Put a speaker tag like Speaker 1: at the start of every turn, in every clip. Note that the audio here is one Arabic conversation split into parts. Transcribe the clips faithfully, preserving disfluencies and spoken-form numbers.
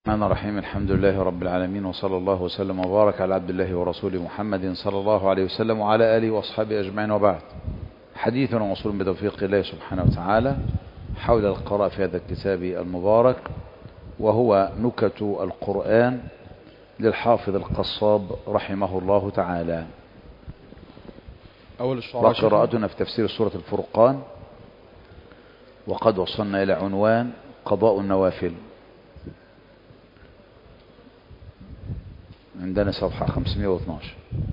Speaker 1: الرحمن الرحيم. الحمد لله رب العالمين، وصلى الله وسلم وبارك على عبد الله ورسوله محمد صلى الله عليه وسلم وعلى آله وأصحابه أجمعين، وبعد. حديثنا موصول بتوفيق الله سبحانه وتعالى حول القراءة في هذا الكتاب المبارك، وهو نكت القرآن للحافظ القصاب رحمه الله تعالى.
Speaker 2: أول الشعراء
Speaker 1: وقراءتنا في تفسير سورة الفرقان، وقد وصلنا إلى عنوان قضاء النوافل. عندنا صفحة خمسمائة واثناشر.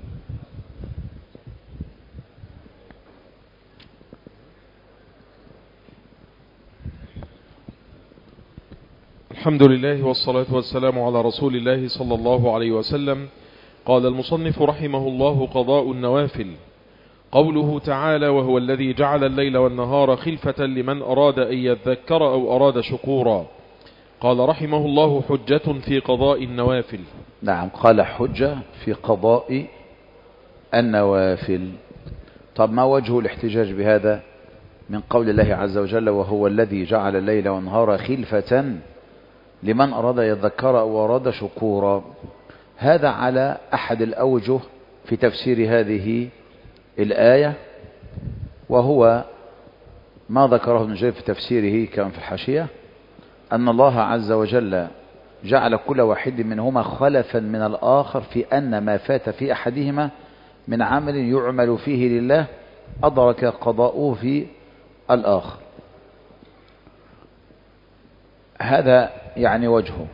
Speaker 2: الحمد لله والصلاة والسلام على رسول الله صلى الله عليه وسلم. قال المصنف رحمه الله: قضاء النوافل. قوله تعالى: وهو الذي جعل الليل والنهار خلفة لمن أراد أن يذكر أو أراد شكورا. قال رحمه الله: حجة في قضاء النوافل.
Speaker 1: نعم، قال حجة في قضاء النوافل. طب ما وجه الاحتجاج بهذا من قول الله عز وجل: وهو الذي جعل الليل والنهار خلفة لمن أراد يذكر أو أراد شكورا؟ هذا على أحد الأوجه في تفسير هذه الآية، وهو ما ذكره ابن جرير في تفسيره كما في الحاشية، أن الله عز وجل جعل كل واحد منهما خلفا من الآخر في أن ما فات في أحدهما من عمل يعمل فيه لله أدرك قضاؤه في الآخر. هذا يعني وجهه.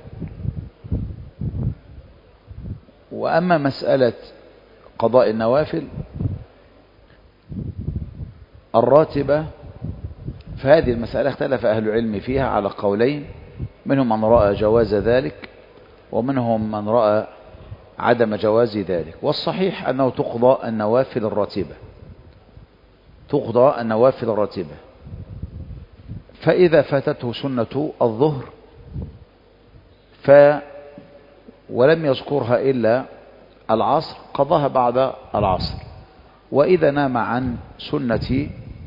Speaker 1: وأما مسألة قضاء النوافل الراتبة، فهذه المسألة اختلف أهل العلم فيها على قولين، منهم من رأى جواز ذلك ومنهم من رأى عدم جواز ذلك. والصحيح أنه تقضى النوافل الراتبة، تقضى النوافل الراتبة. فإذا فاتته سنة الظهر ف ولم يذكرها إلا العصر قضاها بعد العصر، وإذا نام عن سنة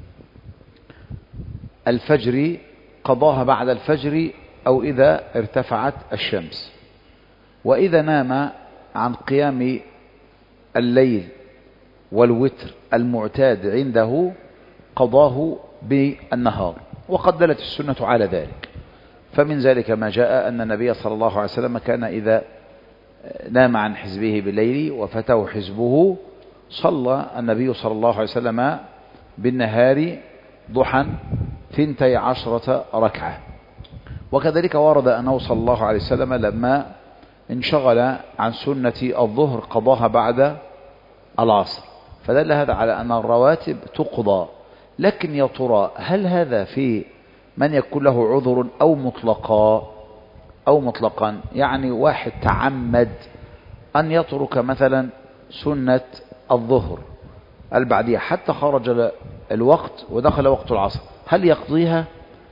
Speaker 1: الفجر قضاها بعد الفجر أو إذا ارتفعت الشمس، وإذا نام عن قيام الليل والوتر المعتاد عنده قضاه بالنهار. وقد دلت السنة على ذلك، فمن ذلك ما جاء أن النبي صلى الله عليه وسلم كان إذا نام عن حزبه بالليل وفاته حزبه صلى النبي صلى الله عليه وسلم بالنهار ضحى ثنتي عشرة ركعة. وكذلك ورد أنه صلى الله عليه وسلم لما انشغل عن سنة الظهر قضاها بعد العصر. فدل هذا على أن الرواتب تقضى. لكن يا ترى هل هذا في من يكون له عذر أو مطلقا أو مطلقا؟ يعني واحد تعمد أن يترك مثلا سنة الظهر البعدية حتى خرج الوقت ودخل وقت العصر، هل يقضيها؟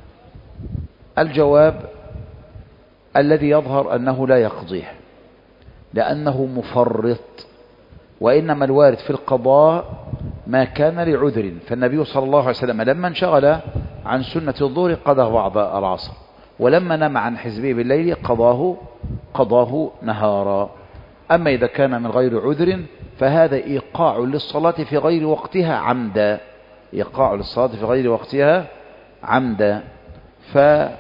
Speaker 1: الجواب الذي يظهر أنه لا يقضيها، لأنه مفرط. وإنما الوارد في القضاء ما كان لعذر. فالنبي صلى الله عليه وسلم لما انشغل عن سنة الظهر قضاه بعد العصر، ولما نام عن حزبه بالليل قضاه قضاه نهارا. أما إذا كان من غير عذر فهذا إيقاع للصلاة في غير وقتها عمدا، إيقاع للصلاة في غير وقتها عمدا. فأما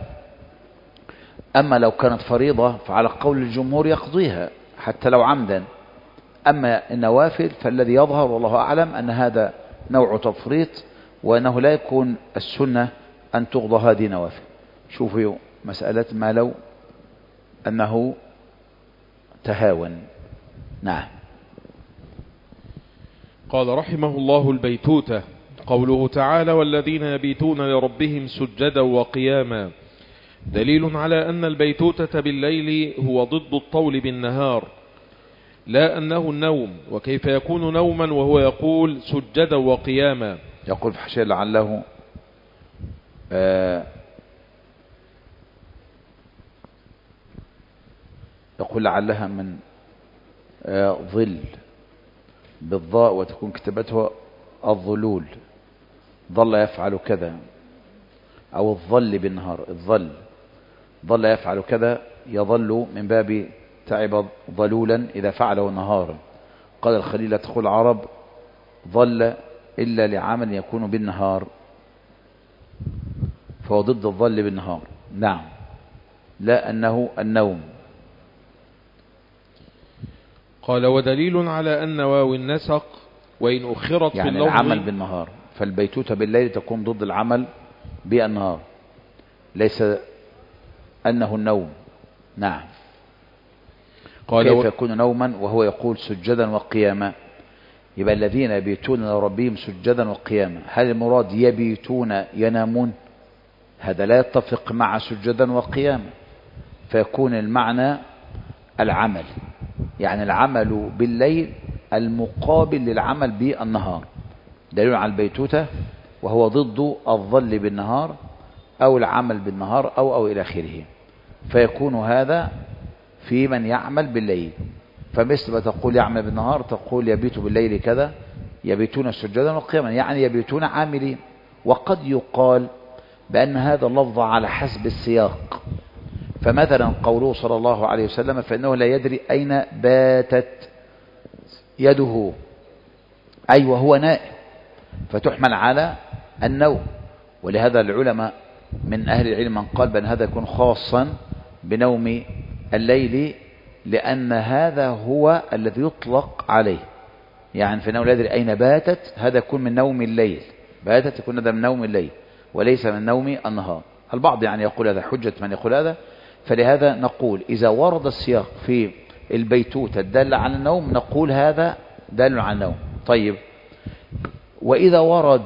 Speaker 1: لو كانت فريضة فعلى قول الجمهور يقضيها حتى لو عمدا. أما النوافل فالذي يظهر والله أعلم أن هذا نوع تفريط، وأنه لا يكون السنة أن تقضى هذه نوافل. شوفوا مسألة ما لو أنه تهاون. نعم.
Speaker 2: قال رحمه الله: البيتوتة. قوله تعالى: والذين يبيتون لربهم سجدا وقياما، دليل على أن البيتوتة بالليل هو ضد الطول بالنهار، لا أنه النوم. وكيف يكون نوما وهو يقول سجدا وقياما؟
Speaker 1: يقول في حاشية لعله آه يقول لعلها من آه ظل بالضاء وتكون كتابتها الظلول، ظل يفعل كذا، أو الظل بالنهار، الظل ظل يفعل كذا يظل من باب تعب ظلولا إذا فعله نهارا. قال الخليل لا تقول العرب ظل إلا لعمل يكون بالنهار، فهو ضد الظل بالنهار. نعم، لا أنه النوم.
Speaker 2: قال ودليل على أن واو النسق وإن أخرت
Speaker 1: يعني
Speaker 2: في اللفظ
Speaker 1: العمل بالنهار، فالبيتوتة بالليل تكون ضد العمل بالنهار، ليس أنه النوم. نعم.
Speaker 2: قال
Speaker 1: كيف
Speaker 2: و...
Speaker 1: يكون نوما وهو يقول سجدا وقياما؟ يبقى الذين يبيتون لربهم سجدا وقياما، هل المراد يبيتون ينامون؟ هذا لا يتفق مع سجدا وقياما، فيكون المعنى العمل، يعني العمل بالليل المقابل للعمل بالنهار، دليل على البيتوتة، وهو ضد الظل بالنهار أو العمل بالنهار أو أو إلى آخره. فيكون هذا في من يعمل بالليل، فمثل ما تقول يعمل بالنهار تقول يبيت بالليل كذا، يبيتون سجدا وقياما، يعني يبيتون عاملين. وقد يقال بأن هذا اللفظ على حسب السياق، فمثلا قوله صلى الله عليه وسلم فإنه لا يدري أين باتت يده، أي وهو نائم، فتحمل على النوم. ولهذا العلماء من أهل العلم من قال بأن هذا يكون خاصا بنوم الليل، لأن هذا هو الذي يطلق عليه، يعني فإنه لا يدري أين باتت، هذا يكون من نوم الليل، باتت يكون هذا من نوم الليل وليس من نوم النهار. البعض يعني يقول هذا، حجة من يقول هذا. فلهذا نقول إذا ورد السياق في البيتوتة الدالة على النوم نقول هذا دال على النوم. طيب، وإذا ورد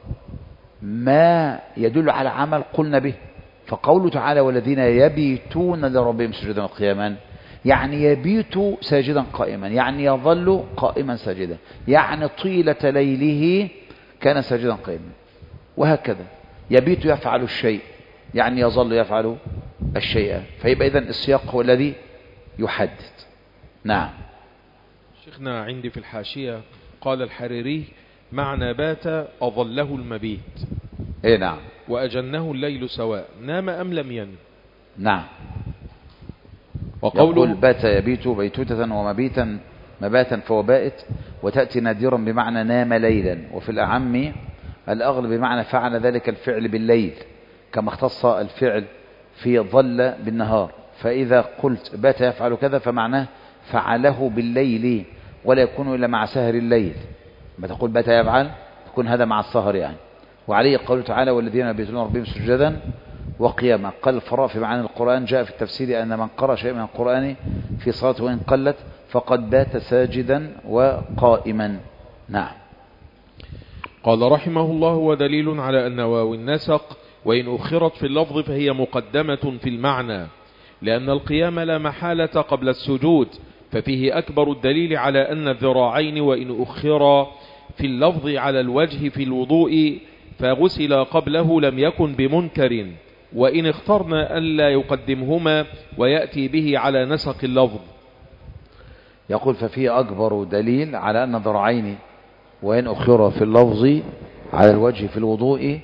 Speaker 1: ما يدل على عمل قلنا به، فقوله تعالى والذين يبيتون لربهم سجدا وقياما، يعني يبيت ساجدا قائما، يعني يظل قائما ساجدا، يعني طيلة ليله كان ساجدا قائما، وهكذا يبيت يفعل الشيء، يعني يظل يفعل الشيء. فيبقى إذن السياق هو الذي يحدد. نعم.
Speaker 2: شيخنا عندي في الحاشية قال الحريري معنى بات أظله المبيت.
Speaker 1: ايه نعم.
Speaker 2: وأجنه الليل سواء، نام أم لم ينم.
Speaker 1: نعم.
Speaker 2: وقوله
Speaker 1: يقول بات يبيت بيتوتة ومبيتا مباتا فهو بائت، وتأتي نادرا بمعنى نام ليلا، وفي الأعم الأغلب بمعنى فعل ذلك الفعل بالليل، كما اختص الفعل في ظل بالنهار. فإذا قلت بات يفعل كذا فمعناه فعله بالليل، ولا يكون إلا مع سهر الليل. ما تقول بات يفعل يكون هذا مع السهر يعني. وعليه قوله تعالى والذين يبيتون ربهم سجدا وقياما. قال الفراء في معاني القرآن جاء في التفسير أن من قرأ شيء من القرآن في صلاته وإن قلت فقد بات ساجدا وقائما. نعم.
Speaker 2: قال رحمه الله ودليل على أن واو النسق وإن أخرت في اللفظ فهي مقدمة في المعنى، لأن القيام لا محالة قبل السجود، ففيه أكبر الدليل على أن الذراعين وإن أخر في اللفظ على الوجه في الوضوء فغسل قبله لم يكن بمنكر، وإن اخترنا ألا يقدمهما ويأتي به على نسق اللفظ.
Speaker 1: يقول ففيه أكبر دليل على أن ذراعين وإن أخر في اللفظ على الوجه في الوضوء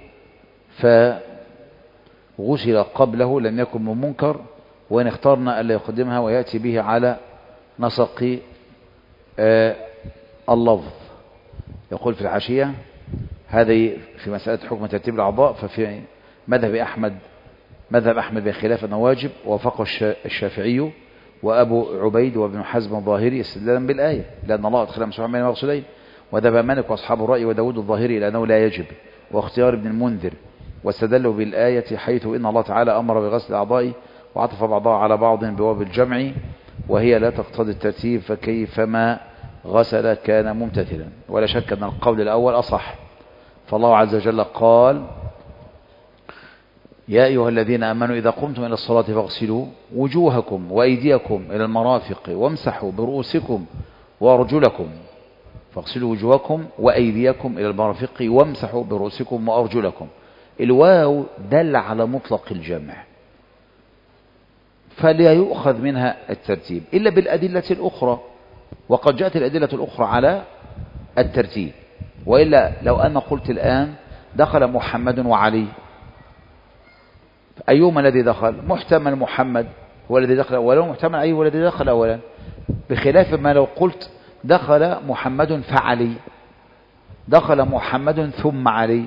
Speaker 1: فغسل قبله لم يكن بمنكر، وإن اخترنا ألا يقدمها ويأتي به على نسق آه اللفظ. يقول في الحاشية هذه في مسألة حكم ترتيب الأعضاء، ففي مذهب أحمد مذهب أحمد بخلاف أنه واجب، وافقه الشافعي وأبو عبيد وابن حزم الظاهري استدلالا بالآية لأن الله أدخل مسحوعا بين المغسلين، وذهب مالك وأصحاب الرأي وداود الظاهري إلى أنه لا يجب، واختيار ابن المنذر، واستدلوا بالآية حيث إن الله تعالى أمر بغسل الأعضاء وعطف بعضها على بعض بواب الجمع، وهي لا تقتضي الترتيب فكيفما غسل كان ممتثلا. ولا شك أن القول الأول أصح، فالله عز وجل قال يا أيها الذين آمنوا إذا قمتم إلى الصلاة فاغسلوا وجوهكم وأيديكم إلى المرافق وامسحوا برؤوسكم وأرجلكم، فاغسلوا وجوهكم وأيديكم إلى المرافق وامسحوا برؤوسكم وأرجلكم. الواو دل على مطلق الجمع، فلا يؤخذ منها الترتيب إلا بالأدلة الأخرى، وقد جاءت الأدلة الأخرى على الترتيب. وإلا لو أنا قلت الآن دخل محمد وعلي، أيهما الذي دخل؟ محتمل محمد هو الذي دخل أولا، محتمل أي هو الذي دخل أولا، بخلاف ما لو قلت دخل محمد فعلي، دخل محمد ثم علي،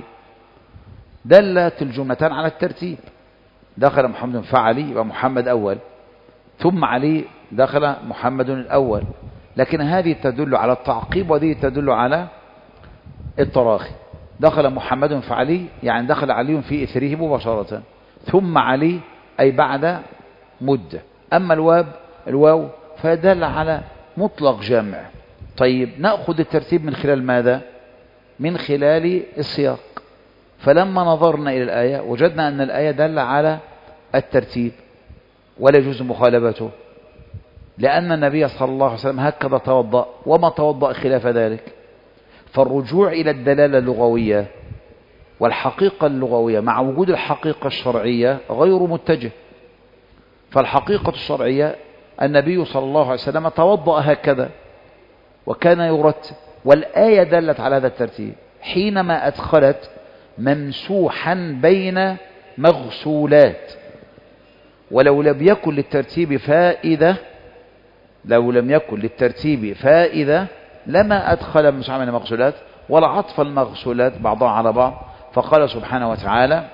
Speaker 1: دلت الجملتان على الترتيب. دخل محمد فعلي يبقى محمد أول، ثم علي دخل محمد الأول، لكن هذه تدل على التعقيب وهذه تدل على التراخي. دخل محمد فعلي يعني دخل علي في إثره مباشرة، ثم علي أي بعد مدة. أما الواب الواو فدل على مطلق جمع. طيب نأخذ الترتيب من خلال ماذا؟ من خلال السياق. فلما نظرنا إلى الآية وجدنا أن الآية دل على الترتيب ولا يجوز مخالفته، لأن النبي صلى الله عليه وسلم هكذا توضأ وما توضأ خلاف ذلك. فالرجوع إلى الدلالة اللغوية والحقيقة اللغوية مع وجود الحقيقة الشرعية غير متجه. فالحقيقة الشرعية النبي صلى الله عليه وسلم توضأ هكذا وكان يرتب، والآية دلت على هذا الترتيب حينما أدخلت ممسوحا بين مغسولات. ولو لم يكن للترتيب فائدة لو لم يكن للترتيب فائدة لما أدخل ممسوحا بين مغسولات ولا عطف المغسولات بعضها على بعض. فقال سبحانه وتعالى: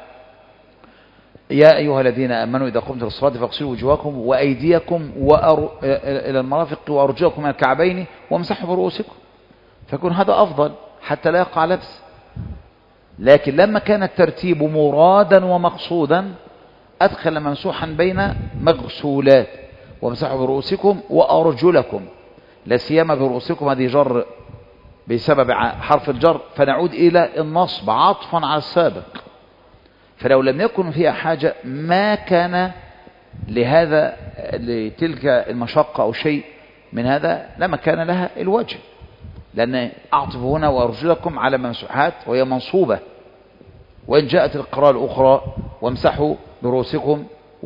Speaker 1: يا أيها الذين آمنوا إذا قمتم للصلاة فاغسلوا وجوهكم وأيديكم وأر... إلى المرافق وأرجلكم من الكعبين وامسحوا برؤوسكم، فيكون هذا أفضل حتى لا يقع لبس. لكن لما كان الترتيب مرادا ومقصودا أدخل ممسوحا بين مغسولات وامسحوا برؤوسكم وأرجلكم، لا سيما برؤوسكم هذه جر بسبب حرف الجر، فنعود إلى النصب عطفا على السابق. فلو لم يكن فيها حاجة ما كان لهذا لتلك المشقة أو شيء من هذا لما كان لها الوجه، لأن أعطف هنا وأرجلكم على ممسوحات وهي منصوبة. وإن جاءت القراءة الأخرى وامسحوا برؤوسكم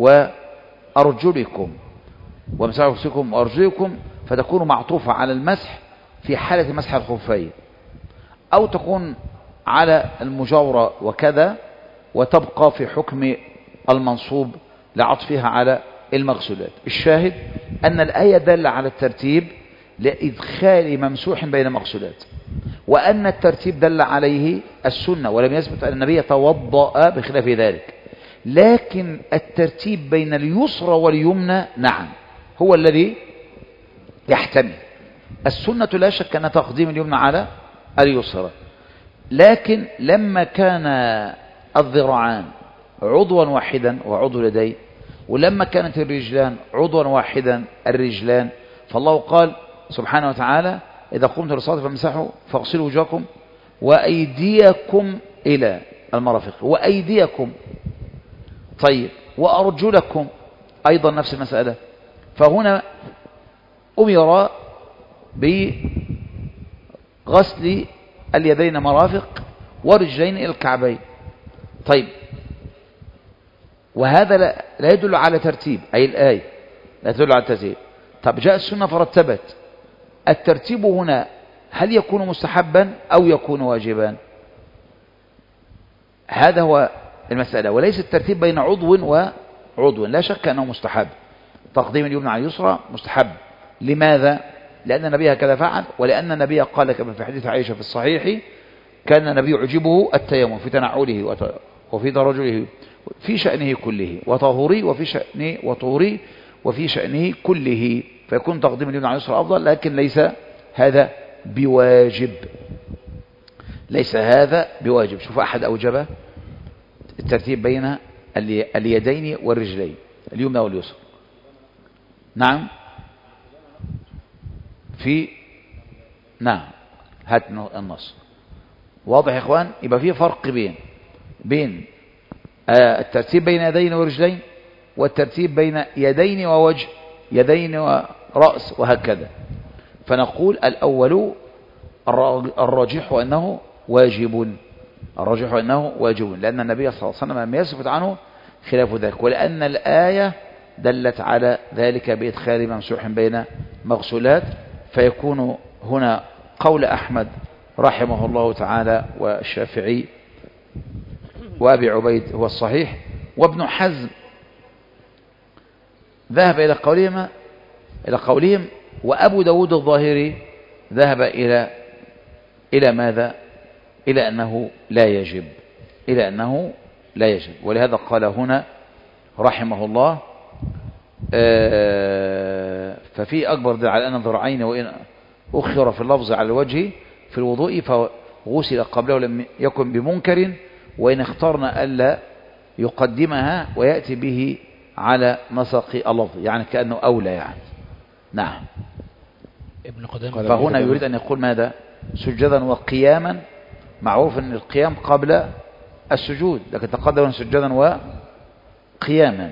Speaker 1: وأرجلكم وامسحوا برؤوسكم وأرجلكم فتكون معطوفة على المسح في حالة مسح الخفين، أو تكون على المجاورة وكذا وتبقى في حكم المنصوب لعطفها على المغسولات. الشاهد أن الآية دل على الترتيب لإدخال ممسوح بين مغسولات، وأن الترتيب دل عليه السنة، ولم يثبت أن النبي توضأ بخلاف ذلك. لكن الترتيب بين اليسرى واليمنى نعم هو الذي يحتمل. السنة لا شك أن تقديم اليمنى على اليسرى، لكن لما كان الذراعان عضوا واحدا وعضو اليدين، ولما كانت الرجلان عضوا واحدا الرجلان، فالله قال سبحانه وتعالى: إذا قمتم للصلاة فامسحوا فاغسلوا وجوهكم وأيديكم إلى المرافق. وأيديكم طيب وأرجلكم أيضا نفس المسألة. فهنا أمر بغسل اليدين مرافق ورجلين إلى الكعبين. طيب وهذا لا يدل على ترتيب، أي الآية لا تدل على ترتيب. طب جاء السنة فرتبت. الترتيب هنا هل يكون مستحبا أو يكون واجبا؟ هذا هو المسألة، وليس الترتيب بين عضو وعضو. لا شك أنه مستحب، تقديم اليمنى على اليسرى مستحب. لماذا؟ لأن النبي هكذا فعل، ولأن النبي قال كما في حديث عائشة في الصحيح: كان النبي يعجبه التيمم في تنعله وفي ترجله في شأنه كله، وطهوري وفي شأنه وطهوري وفي شأنه كله. فيكون تقديم اليمنى على اليسرى أفضل، لكن ليس هذا بواجب، ليس هذا بواجب. شوف أحد أوجبه الترتيب بين اليدين والرجلين، اليمنى واليسرى. نعم في نعم هات النص واضح يا إخوان. يبقى فيه فرق بين بين الترتيب بين يدين ورجلين والترتيب بين يدين ووجه، يدين ورأس وهكذا. فنقول الأول الراجح أنه واجب، الراجح أنه واجب، لأن النبي صلى الله عليه وسلم لم يثبت عنه خلاف ذلك، ولأن الآية دلت على ذلك بإدخال ممسوح بين مغسولات. فيكون هنا قول أحمد رحمه الله تعالى والشافعي وأبي عبيد هو الصحيح، وابن حزم ذهب إلى قولهما إلى قولهم، وأبو داود الظاهري ذهب إلى إلى ماذا؟ إلى أنه لا يجب، إلى أنه لا يجب. ولهذا قال هنا رحمه الله ففي أكبر دليل على أن الذراعين وإن أخر في اللفظ على الوجه في الوضوء فغسل قبله لم يكن بمنكر، وإن اخترنا ألا يقدمها ويأتي به على نسق اللفظ، يعني كأنه أولى يعني. نعم.
Speaker 3: ابن قدامة
Speaker 1: فهنا يريد أن يقول ماذا؟ سجدا وقياما. معروف أن القيام قبل السجود، لكن تقدم سجدا وقياما،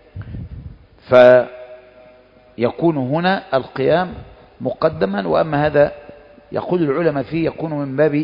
Speaker 1: فيكون هنا القيام مقدما. وأما هذا يقول العلماء فيه يكون من باب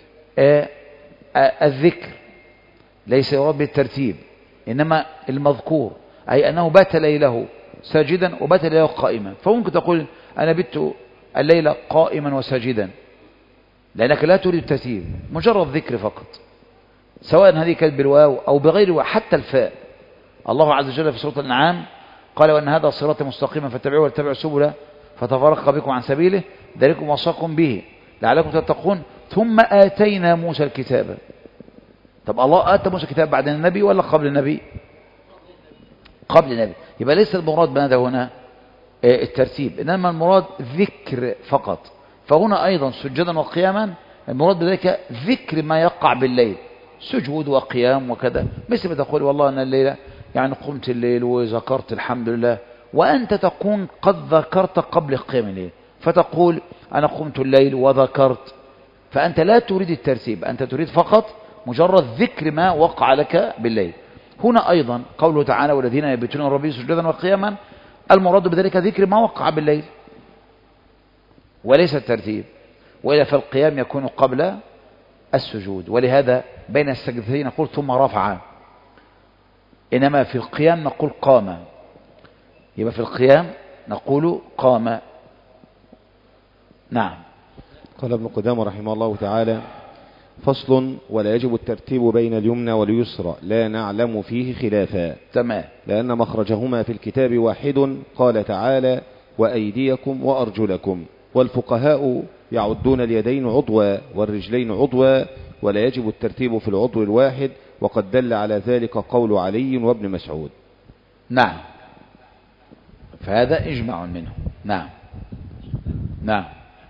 Speaker 1: الذكر، ليس يراد بالترتيب، إنما المذكور أي أنه بات ليله ساجدا وبات ليله قائما. فممكن تقول أنا بت الليلة قائما وساجدا، لأنك لا تريد الترتيب، مجرد ذكر فقط، سواء هذه كانت بالواو أو بغير واو، حتى الفاء. الله عز وجل في سورة الأنعام قال وأن هذا صراط مستقيما فاتبعوه واتبعوا السبل فتفرق بكم عن سبيله ذلكم وصاكم به لعلكم تتقون ثم آتينا موسى الكتاب. طب الله آتى موسى الكتاب بعد النبي ولا قبل النبي؟ قبل النبي. يبقى ليس المراد بهذا هنا الترتيب، إنما المراد ذكر فقط. فهنا أيضا سجدا وقياما المراد بذلك ذكر ما يقع بالليل، سجود وقيام وكذا، مثل ما تقول والله أنا الليلة يعني قمت الليل وذكرت الحمد لله، وأنت تكون قد ذكرت قبل قيام الليل، فتقول أنا قمت الليل وذكرت، فأنت لا تريد الترتيب، أنت تريد فقط مجرد ذكر ما وقع لك بالليل. هنا أيضا قوله تعالى والذين يبيتون ربهم سجدا وقياما، المراد بذلك ذكر ما وقع بالليل وليس الترتيب، وإلا فالقيام يكون قبل السجود، ولهذا بين السجدتين نقول ثم رفع، إنما في القيام نقول قام. يبقى في القيام نقول قام. نعم.
Speaker 4: قال ابن قدامة رحمه الله تعالى فصل ولا يجب الترتيب بين اليمنى واليسرى لا نعلم فيه خلافا.
Speaker 1: تمام.
Speaker 4: لأن مخرجهما في الكتاب واحد، قال تعالى وأيديكم وأرجلكم، والفقهاء يعدون اليدين عضوا والرجلين عضوا، ولا يجب الترتيب في العضو الواحد، وقد دل على ذلك قول علي وابن مسعود.
Speaker 1: نعم، فهذا إجماع منه. نعم نعم.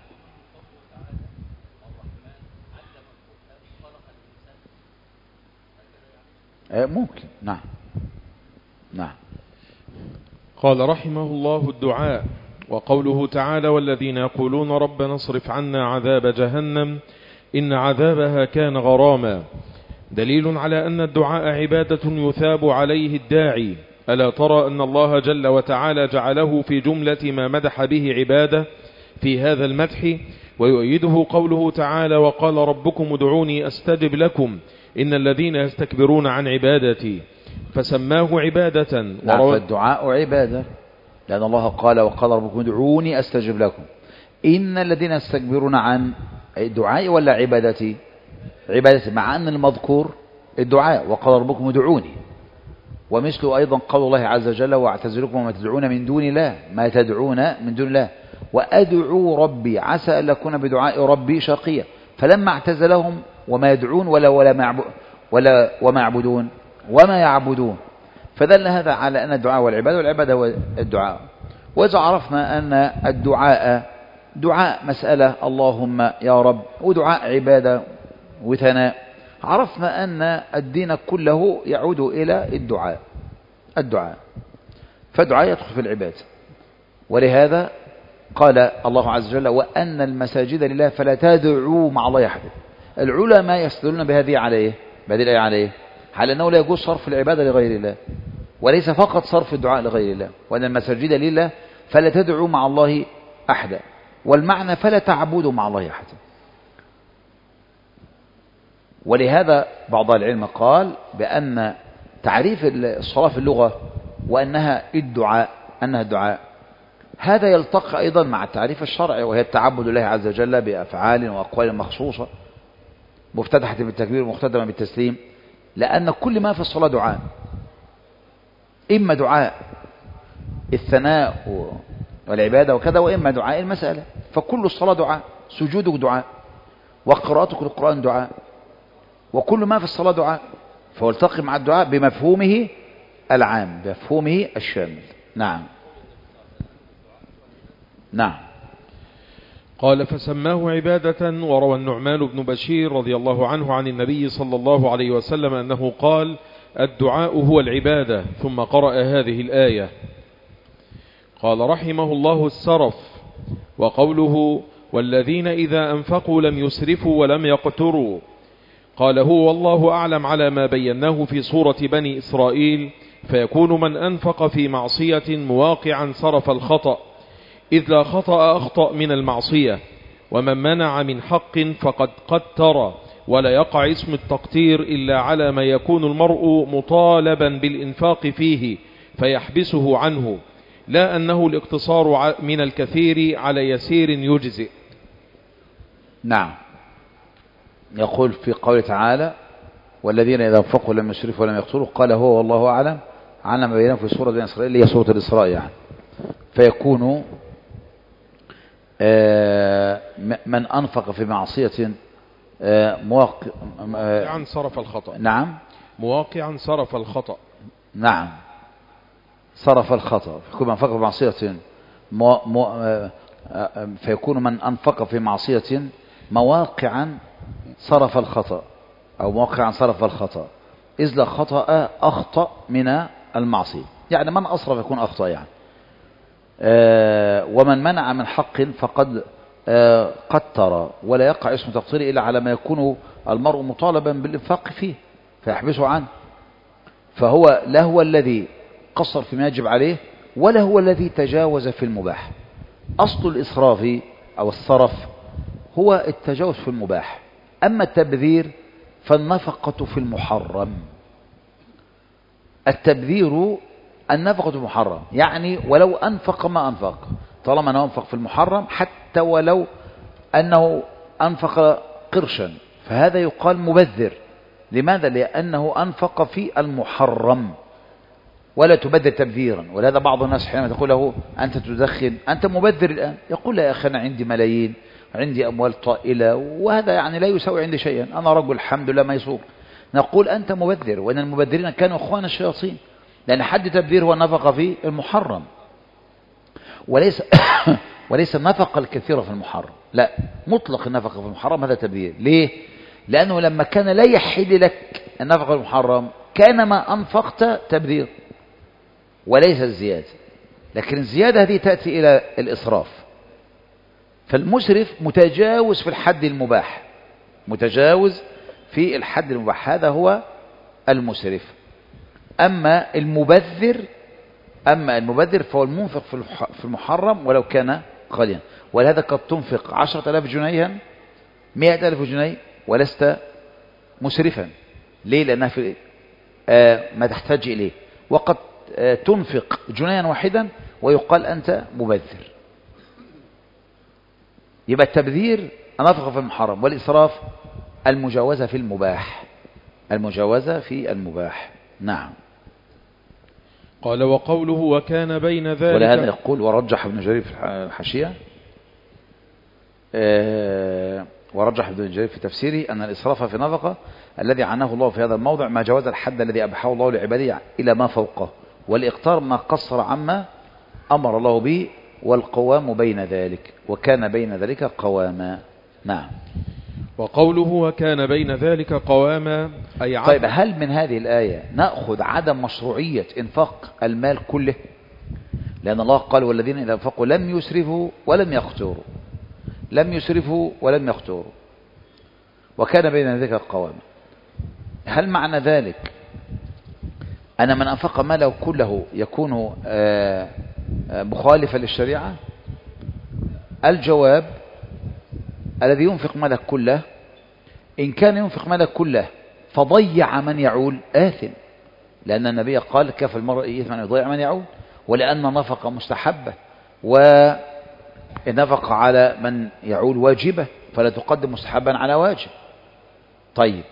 Speaker 1: ممكن. نعم نعم.
Speaker 2: قال رحمه الله الدعاء. وقوله تعالى والذين يقولون ربنا اصرف عنا عذاب جهنم إن عذابها كان غراما، دليل على أن الدعاء عبادة يثاب عليه الداعي. ألا ترى أن الله جل وتعالى جعله في جملة ما مدح به عباده في هذا المدح؟ ويؤيده قوله تعالى وقال ربكم ادعوني أستجب لكم إن الذين يستكبرون عن عبادتي، فسماه عبادة.
Speaker 1: نعم، فالدعاء عبادة، لأن الله قال وقال ربكم ادعوني أستجب لكم إن الذين يستكبرون عن الدعاء ولا عبادتي؟ عبادتي، مع أن المذكور الدعاء وقال ربكم ادعوني. ومثل أيضا قول الله عز وجل واعتزلكم وما تدعون من دون الله، ما تدعون من دون الله، وأدعو ربي عسى أن أكون بدعاء ربي شقيا. فلما اعتزلهم وما يدعون ولا ولا ما ولا وما يعبدون وما يعبدون، فدل هذا على أن الدعاء والعبادة، والعبادة هو الدعاء. وإذا عرفنا أن الدعاء دعاء مسألة اللهم يا رب، ودعاء عبادة وثناء، عرفنا أن الدين كله يعود إلى الدعاء. الدعاء فالدعاء يدخل في العبادة، ولهذا قال الله عز وجل وأن المساجد لله فلا تدعوا مع الله أحد. العلماء يستدلون بهذه عليه بهذه الآية عليه على أنه لا يجوز صرف العبادة لغير الله، وليس فقط صرف الدعاء لغير الله، وأن المساجد لله فلا تدعوا مع الله أحدا، والمعنى فلا تعبدوا مع الله أحدا. ولهذا بعض العلم قال بأن تعريف الصلاة في اللغة وأنها الدعاء أنها الدعاء، هذا يلتقي أيضا مع التعريف الشرعي، وهي التعبد لله عز وجل بأفعال وأقوال مخصوصة مفتتحة بالتكبير ومختتمة بالتسليم، لأن كل ما في الصلاة دعاء، إما دعاء الثناء والعبادة وكذا، وإما دعاء المسألة. فكل الصلاة دعاء، سجودك دعاء، وقراءتك للقرآن دعاء، وكل ما في الصلاة دعاء، فالتقي مع الدعاء بمفهومه العام، بمفهومه الشامل. نعم نعم.
Speaker 2: قال فسماه عبادة. وروى النعمان بن بشير رضي الله عنه عن النبي صلى الله عليه وسلم أنه قال الدعاء هو العبادة، ثم قرأ هذه الآية. قال رحمه الله السرف، وقوله والذين إذا أنفقوا لم يسرفوا ولم يقتروا. قال هو والله أعلم على ما بيناه في سورة بني إسرائيل، فيكون من أنفق في معصية مواقعا صرف الخطأ، إذ لا خطأ أخطأ من المعصية، ومن منع من حق فقد قتر، ولا يقع اسم التقتير إلا على ما يكون المرء مطالبا بالإنفاق فيه فيحبسه عنه، لا أنه الاقتصار من الكثير على يسير يجزئ.
Speaker 1: نعم. يقول في قوله تعالى والذين إذا انفقوا لم يسرفوا ولم يقتروا، قال هو والله أعلم على ما بينه في سورة بني إسرائيل، هي سورة الإسراء يعني. فيكون من أنفق في معصية مواقع
Speaker 2: مواقعا صرف الخطأ.
Speaker 1: نعم
Speaker 2: مواقعا صرف الخطأ.
Speaker 1: نعم صرف الخطأ. فيكون من أنفق في معصية مو... مو... فيكون من أنفق في معصية مواقعا صرف الخطأ، أو مواقعا صرف الخطأ، إذ لا خطأ أخطأ من المعصية، يعني من أصرف يكون أخطأ يعني. آه ومن منع من حق فقد آه قتر، ولا يقع اسم تقتير إلا على ما يكون المرء مطالبا بالإنفاق فيه فيحبسه عنه. فهو لا هو الذي قصر فيما يجب عليه، ولا هو الذي تجاوز في المباح. أصل الإسراف أو الصرف هو التجاوز في المباح، أما التبذير فالنفقة في المحرم. التبذير النفقة في المحرم، يعني ولو أنفق ما أنفق، طالما أنه أنفق في المحرم، حتى ولو أنه أنفق قرشا فهذا يقال مبذر. لماذا؟ لأنه أنفق في المحرم، ولا تبذر تبذيرا. ولهذا بعض الناس حينما تقول له أنت تدخن أنت مبذر الآن، يقول لا يا أخي أنا عندي ملايين، عندي أموال طائلة، وهذا يعني لا يساوي عندي شيئا، أنا رجل الحمد لله ميسور. نقول أنت مبذر، وأن المبذرين كانوا إخوان الشياطين، لأن حد تبذير هو النفقة في المحرم، وليس وليس النفقة الكثيرة في المحرم، لا، مطلق النفقة في المحرم هذا تبذير. ليه؟ لأنه لما كان لا يحل لك النفقة في المحرم كان ما أنفقت تبذير وليس الزيادة، لكن الزيادة هذه تأتي إلى الإسراف. فالمسرف متجاوز في الحد المباح، متجاوز في الحد المباح، هذا هو المسرف. أما المبذر أما المبذر فهو المنفق في المحرم ولو كان قليلا. ولهذا قد تنفق عشرة آلاف جنيها مئة ألف جنيه ولست مسرفا. ليه؟ لأنها في آه ما تحتاج إليه. وقد آه تنفق جنيها واحدا ويقال أنت مبذر. يبقى التبذير النفقة في المحرم، والإسراف المجاوزة في المباح، المجاوزة في المباح. نعم.
Speaker 2: قال وقوله وكان بين ذلك،
Speaker 1: ولهذا يقول ورجح ابن جرير في الحاشية آه ورجح ابن جرير في تفسيره أن الإسراف في نفقة الذي عناه الله في هذا الموضع ما جاوز الحد الذي أباحه الله لعباده إلى ما فوقه، والإقتار ما قصر عما أمر الله به، والقوام بين ذلك، وكان بين ذلك قواما. نعم.
Speaker 2: وقوله وكان بين ذلك قواما أي عفو.
Speaker 1: طيب هل من هذه الآية نأخذ عدم مشروعية إنفاق المال كله؟ لأن الله قال والذين إذا أنفقوا لم يسرفوا ولم يقتروا، لم يسرفوا ولم يقتروا، وكان بين ذلك قواما. هل معنى ذلك أن من أنفق ماله كله يكون مخالفا للشريعة؟ الجواب الذي ينفق ماله كله إن كان ينفق ماله كله فضيع من يعول آثم، لأن النبي قال كفى المرء إثما أن يضيع من يعول، ولأن نفقة مستحبة ونفق على من يعول واجبة فلا تقدم مستحبا على واجب. طيب،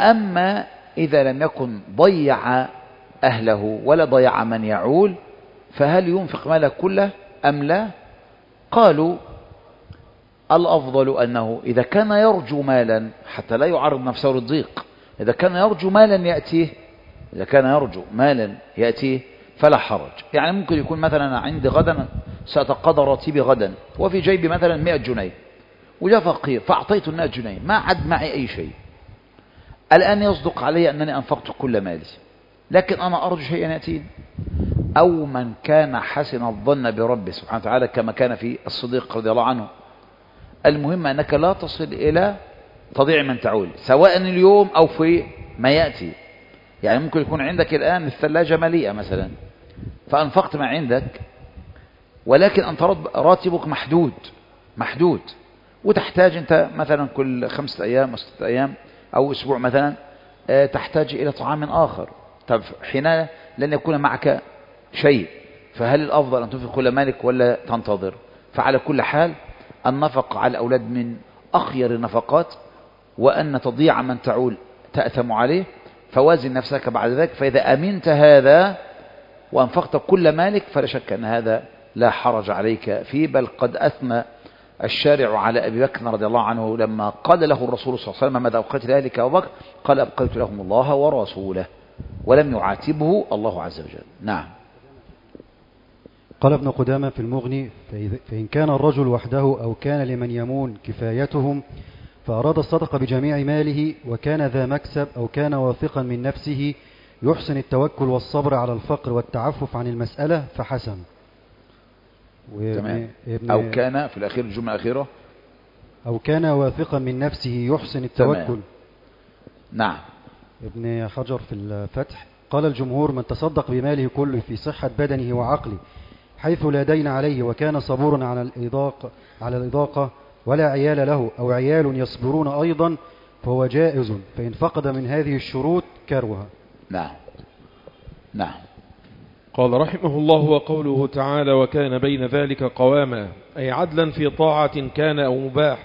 Speaker 1: وأما إذا لم يكن ضيع أهله ولا ضيع من يعول فهل ينفق ماله كله أم لا؟ قالوا الأفضل أنه إذا كان يرجو مالا حتى لا يعرض نفسه للضيق، إذا كان يرجو مالا يأتيه إذا كان يرجو مالا يأتيه فلا حرج. يعني ممكن يكون مثلا عندي غدا سأتقاضى راتبي غدا وفي جيبي مثلا مئة جنيه وجاء فقير فأعطيته المئة جنيه ما عد معي أي شيء، الآن يصدق علي أنني أنفقت كل مالي، لكن أنا أرجو شيئا يأتيني. أو من كان حسن الظن بربه سبحانه وتعالى كما كان في الصديق رضي الله عنه. المهم أنك لا تصل إلى تضيع من تعول سواء اليوم أو في ما يأتي. يعني ممكن يكون عندك الآن الثلاجة مليئة مثلا فأنفقت ما عندك، ولكن أنت راتبك محدود محدود وتحتاج أنت مثلا كل خمسة أيام أو ستة أيام أو أسبوع مثلا تحتاج إلى طعام آخر. طب حين لن يكون معك شيء، فهل الأفضل أن تنفق كل مالك ولا تنتظر؟ فعلى كل حال النفق على الأولاد من أخير النفقات، وأن تضيع من تعول تأثم عليه، فوازن نفسك بعد ذلك. فإذا أمنت هذا وأنفقت كل مالك فلا شك أن هذا لا حرج عليك فيه، بل قد أثنى الشارع على أبي بكر رضي الله عنه لما قال له الرسول صلى الله عليه وسلم ماذا أبقيت لأهلك أبو بكر؟ قال أبقيت لهم الله ورسوله، ولم يعاتبه الله عز وجل. نعم.
Speaker 5: قال ابن قدامة في المغني: فإن كان الرجل وحده أو كان لمن يمون كفايتهم فأراد الصدقة بجميع ماله وكان ذا مكسب أو كان واثقا من نفسه يحسن التوكل والصبر على الفقر والتعفف عن المسألة فحسن.
Speaker 1: تمام. أو كان في الأخير الجملة الأخيرة
Speaker 5: أو كان واثقا من نفسه يحسن التوكل.
Speaker 1: تمام. نعم.
Speaker 5: ابن حجر في الفتح قال: الجمهور من تصدق بماله كله في صحة بدنه وعقله حيث لا دين عليه وكان صبورا على الإضاقة على الإضاقة ولا عيال له أو عيال يصبرون أيضا فهو جائز، فإن فقد من هذه الشروط كروها.
Speaker 1: نعم. نعم.
Speaker 2: قال رحمه الله: وقوله تعالى: وكان بين ذلك قواما، أي عدلا في طاعة كان أو مباح،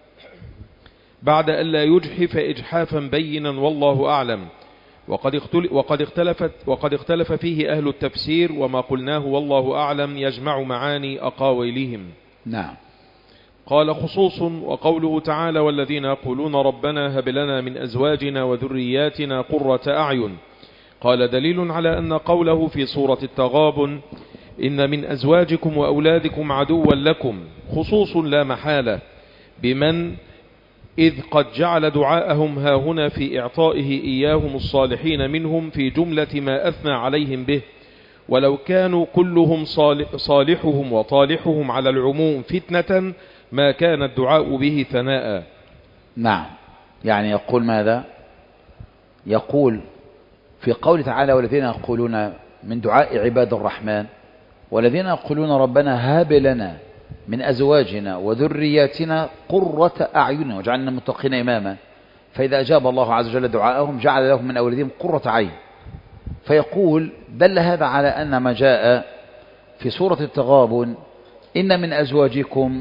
Speaker 2: بعد أن لا يجحف إجحافا بينا والله أعلم. وقد وقد اختلفت وقد اختلف فيه أهل التفسير، وما قلناه والله أعلم يجمع معاني أقاويلهم.
Speaker 1: نعم.
Speaker 2: قال: خصوص. وقوله تعالى: والذين يقولون ربنا هب لنا من أزواجنا وذرياتنا قرة أعين. قال: دليل على أن قوله في سورة التغابن إن من أزواجكم وأولادكم عدوا لكم خصوص لا محالة بمن، إذ قد جعل دعاءهم هاهنا في إعطائه إياهم الصالحين منهم في جملة ما أثنى عليهم به، ولو كانوا كلهم صالحهم وطالحهم على العموم فتنة ما كان الدعاء به ثناء.
Speaker 1: نعم. يعني يقول ماذا؟ يقول في قول تعالى: والذين يقولون من دعاء عباد الرحمن والذين يقولون ربنا هب لنا من أزواجنا وذرياتنا قرة أعين وجعلنا متقين إماما، فإذا أجاب الله عز وجل دعاءهم جعل لهم من أولادهم قرة عين. فيقول دل هذا على أن ما جاء في سورة التغابن إن من أزواجكم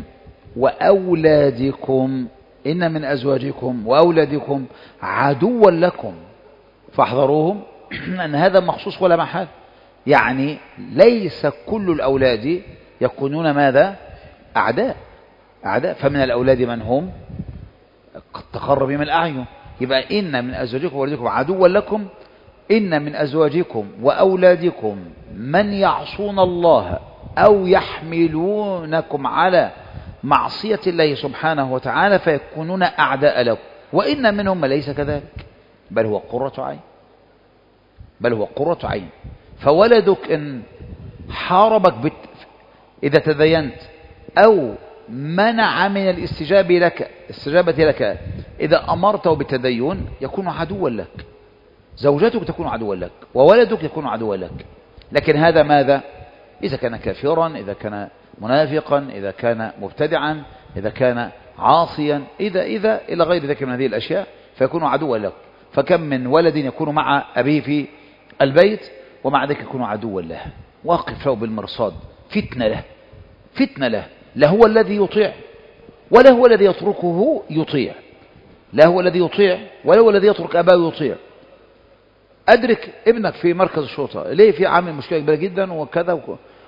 Speaker 1: وأولادكم إن من أزواجكم وأولادكم عدوا لكم فاحذروهم، أن هذا مخصوص ولا محال. يعني ليس كل الأولاد يكونون ماذا؟ أعداء أعداء فمن الأولاد من هم قد تقر بهم الأعين. يبقى إن من أزواجكم وأولادكم عدوا لكم، إن من أزواجكم وأولادكم من يعصون الله أو يحملونكم على معصية الله سبحانه وتعالى فيكونون أعداء لكم، وإن منهم من ليس كذلك بل هو قرة عين بل هو قرة عين. فولدك إن حاربك بت... إذا تدينت أو منع من الاستجابة لك استجابة لك إذا أمرته بالتدين يكون عدوا لك، زوجتك تكون عدوا لك وولدك يكون عدوا لك. لكن هذا ماذا؟ إذا كان كافرا، إذا كان منافقا، إذا كان مبتدعا، إذا كان عاصيا، إذا إذا إلى غير ذلك من هذه الأشياء فيكون عدوا لك. فكم من ولد يكون مع أبيه في البيت ومع ذلك يكون عدوا له، واقف له بالمرصاد، فتنة له فتنة له، لا هو الذي يطيع ولا هو الذي يتركه يطيع، لا هو الذي يطيع ولا هو الذي يترك أباه يطيع. أدرك ابنك في مركز الشرطة ليه في عامل مشكلة كبيرة جدا وكذا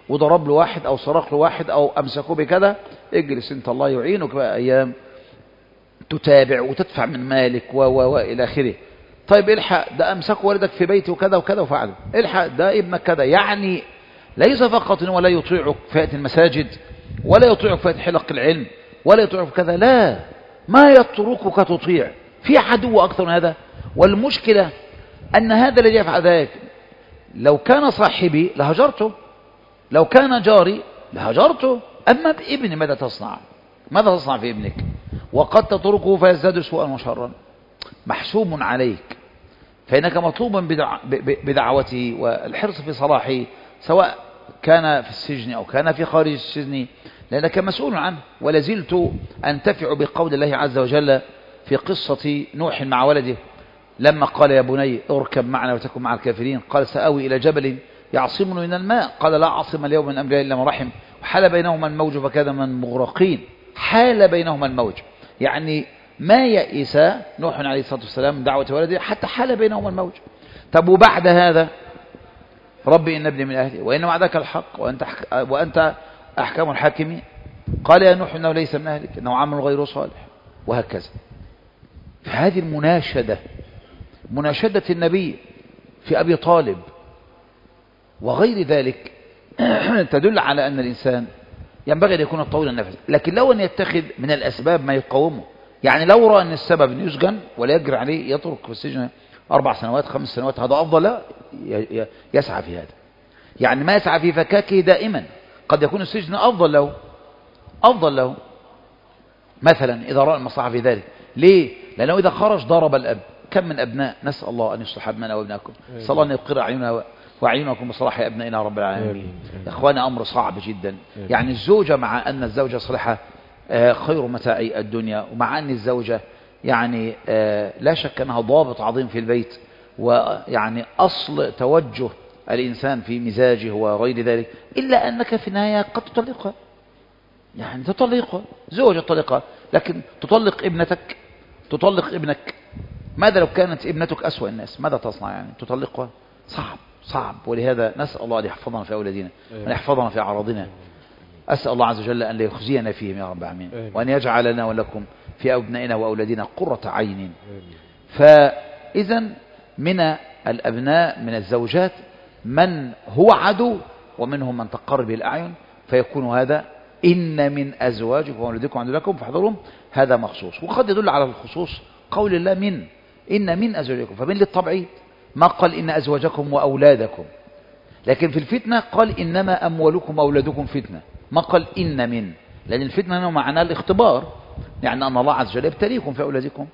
Speaker 1: وضرب له واحد أو صرخ له واحد أو أمسكه بكذا، اجلس انت الله يعينك بقى أيام تتابع وتدفع من مالك و و و إلى آخره. طيب الحق ده أمسك والدك في بيتي وكذا وكذا وفعل، الحق ده ابنك كذا. يعني ليس فقط ولا يطيعك فئة المساجد ولا يطيعك فئة حلق العلم ولا يطيعك كذا، لا، ما يتركك تطيع في عدو أكثر من هذا. والمشكلة أن هذا الذي يفعل ذلك لو كان صاحبي لهجرته، لو كان جاري لهجرته. أما بابني ماذا تصنع؟ ماذا تصنع في ابنك؟ وقد تتركه فيزداد سوءا وشرا. محسوب عليك، فإنك مطلوب بدع... بدعوته والحرص في صلاحه، سواء كان في السجن أو كان في خارج السجن، لأنك مسؤول عنه. ولازلت أنتفع بقول الله عز وجل في قصة نوح مع ولده لما قال يا بني اركب معنا وتكن مع الكافرين، قال سآوي إلى جبل يعصمني من الماء، قال لا عاصم اليوم من أمر الله إلا من رحم، وحال بينهما الموج فكان من مغرقين. حال بينهما الموج، يعني ما يئس نوح عليه الصلاة والسلام من دعوة ولده حتى حال بينهما الموج. طب وبعد هذا ربي إن ابني من أهلي وإن وعدك الحق وأنت, وأنت أحكام الحاكمين، قال يا نوح إنه ليس من أهلك إنه عمل غير صالح، وهكذا. فهذه المناشدة، مناشدة النبي في أبي طالب وغير ذلك تدل على أن الإنسان ينبغي أن يكون طويل النفس، لكن لو أن يتخذ من الأسباب ما يقومه. يعني لو رأى أن السبب أن يسجن ولا يجري عليه، يترك في السجن أربع سنوات خمس سنوات، هذا أفضل، لا يسعى في هذا. يعني ما يسعى في فكاكه دائما، قد يكون السجن أفضل له، أفضل له مثلا إذا رأى المصلحة في ذلك. ليه؟ لأنه إذا خرج ضرب الأب. كم من أبناء نسأل الله أن يصلح أبنائنا وأبنائكم، صلى الله أن يبقر أعيننا وأعينكم بصلاح أبنائنا رب العالمين. يا إخواني أمر صعب جدا. يعني الزوجة، مع أن الزوجة صالحة خير متاع الدنيا، ومع أن الزوجة يعني لا شك أنها ضابط عظيم في البيت، ويعني أصل توجه الإنسان في مزاجه وغير ذلك، إلا أنك في النهاية قد تطلقها. يعني تطلقها زوجة تطلقها، لكن تطلق ابنتك، تطلق ابنك. ماذا لو كانت ابنتك أسوأ الناس؟ ماذا تصنع؟ يعني تطلقها؟ صعب صعب. ولهذا نسأل الله أن يحفظنا في أولادنا وأن يحفظنا في أعراضنا. أسأل الله عز وجل أن لا يخزينا فيهم يا رب العالمين، وأن يجعل لنا ولكم في أبنائنا وأولادنا قرة عين. فإذا من الأبناء من الزوجات من هو عدو، ومنهم من تقرب الأعين، فيكون هذا إن من أزواجكم وأولادكم عدو لكم فاحذرهم. هذا مخصوص. وقد يدل على الخصوص قول الله من إن من أزواجكم، فمن للطبعيد، ما قال إن أزواجكم وأولادكم. لكن في الفتنة قال إنما أموالكم وأولادكم فتنة، ما قال إن من، لأن الفتنة هنا معناه الاختبار، يعني أن الله عز وجل يبتليكم في أولادكم،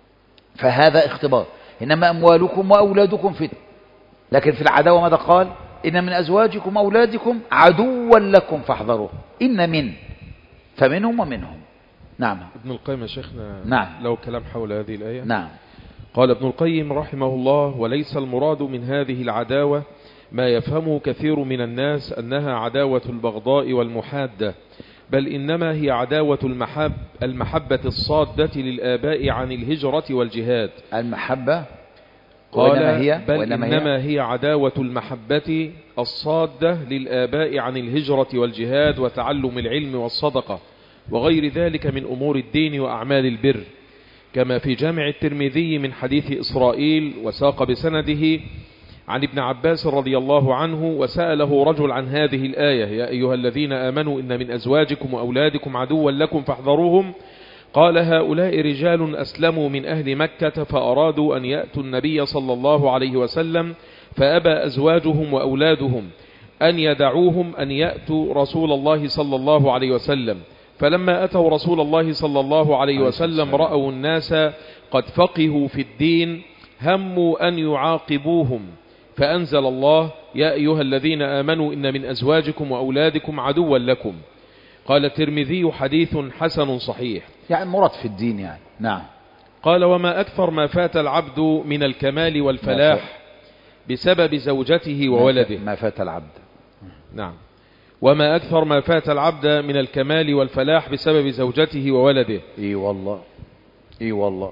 Speaker 1: فهذا اختبار. إنما أموالكم وأولادكم فتنة. لكن في العداوة ماذا قال؟ إن من أزواجكم وأولادكم عدوا لكم فاحذروا. إن من، فمنهم ومنهم. نعم.
Speaker 2: ابن القيم يا شيخنا،
Speaker 1: نعم،
Speaker 2: لو كلام حول هذه الآية.
Speaker 1: نعم.
Speaker 2: قال ابن القيم رحمه الله: وليس المراد من هذه العداوة ما يفهمه كثير من الناس أنها عداوة البغضاء والمحادة، بل إنما هي عداوة المحب المحبة الصادة للآباء عن الهجرة والجهاد.
Speaker 1: المحبة
Speaker 2: قال
Speaker 1: هي
Speaker 2: بل وإنما إنما هي عداوة المحبة الصادة للآباء عن الهجرة والجهاد وتعلم العلم والصدقة وغير ذلك من أمور الدين وأعمال البر، كما في جامع الترمذي من حديث إسرائيل وساق بسنده عن ابن عباس رضي الله عنه: وسأله رجل عن هذه الآية: يا أيها الذين آمنوا إن من أزواجكم وأولادكم عدوا لكم فاحذروهم. قال: هؤلاء رجال أسلموا من أهل مكة فأرادوا أن يأتوا النبي صلى الله عليه وسلم، فأبى أزواجهم وأولادهم أن يدعوهم أن يأتوا رسول الله صلى الله عليه وسلم. فلما أتوا رسول الله صلى الله عليه وسلم رأوا الناس قد فقهوا في الدين هموا أن يعاقبوهم، فأنزل الله: يا أيها الذين آمنوا إن من أزواجكم وأولادكم عدوا لكم. قال الترمذي: حديث حسن صحيح.
Speaker 1: يعني مراد في الدين يعني. نعم.
Speaker 2: قال: وما أكثر ما فات العبد من الكمال والفلاح بسبب زوجته وولده.
Speaker 1: ما فات العبد.
Speaker 2: نعم. وما أكثر ما فات العبد من الكمال والفلاح بسبب زوجته وولده.
Speaker 1: اي والله، اي والله،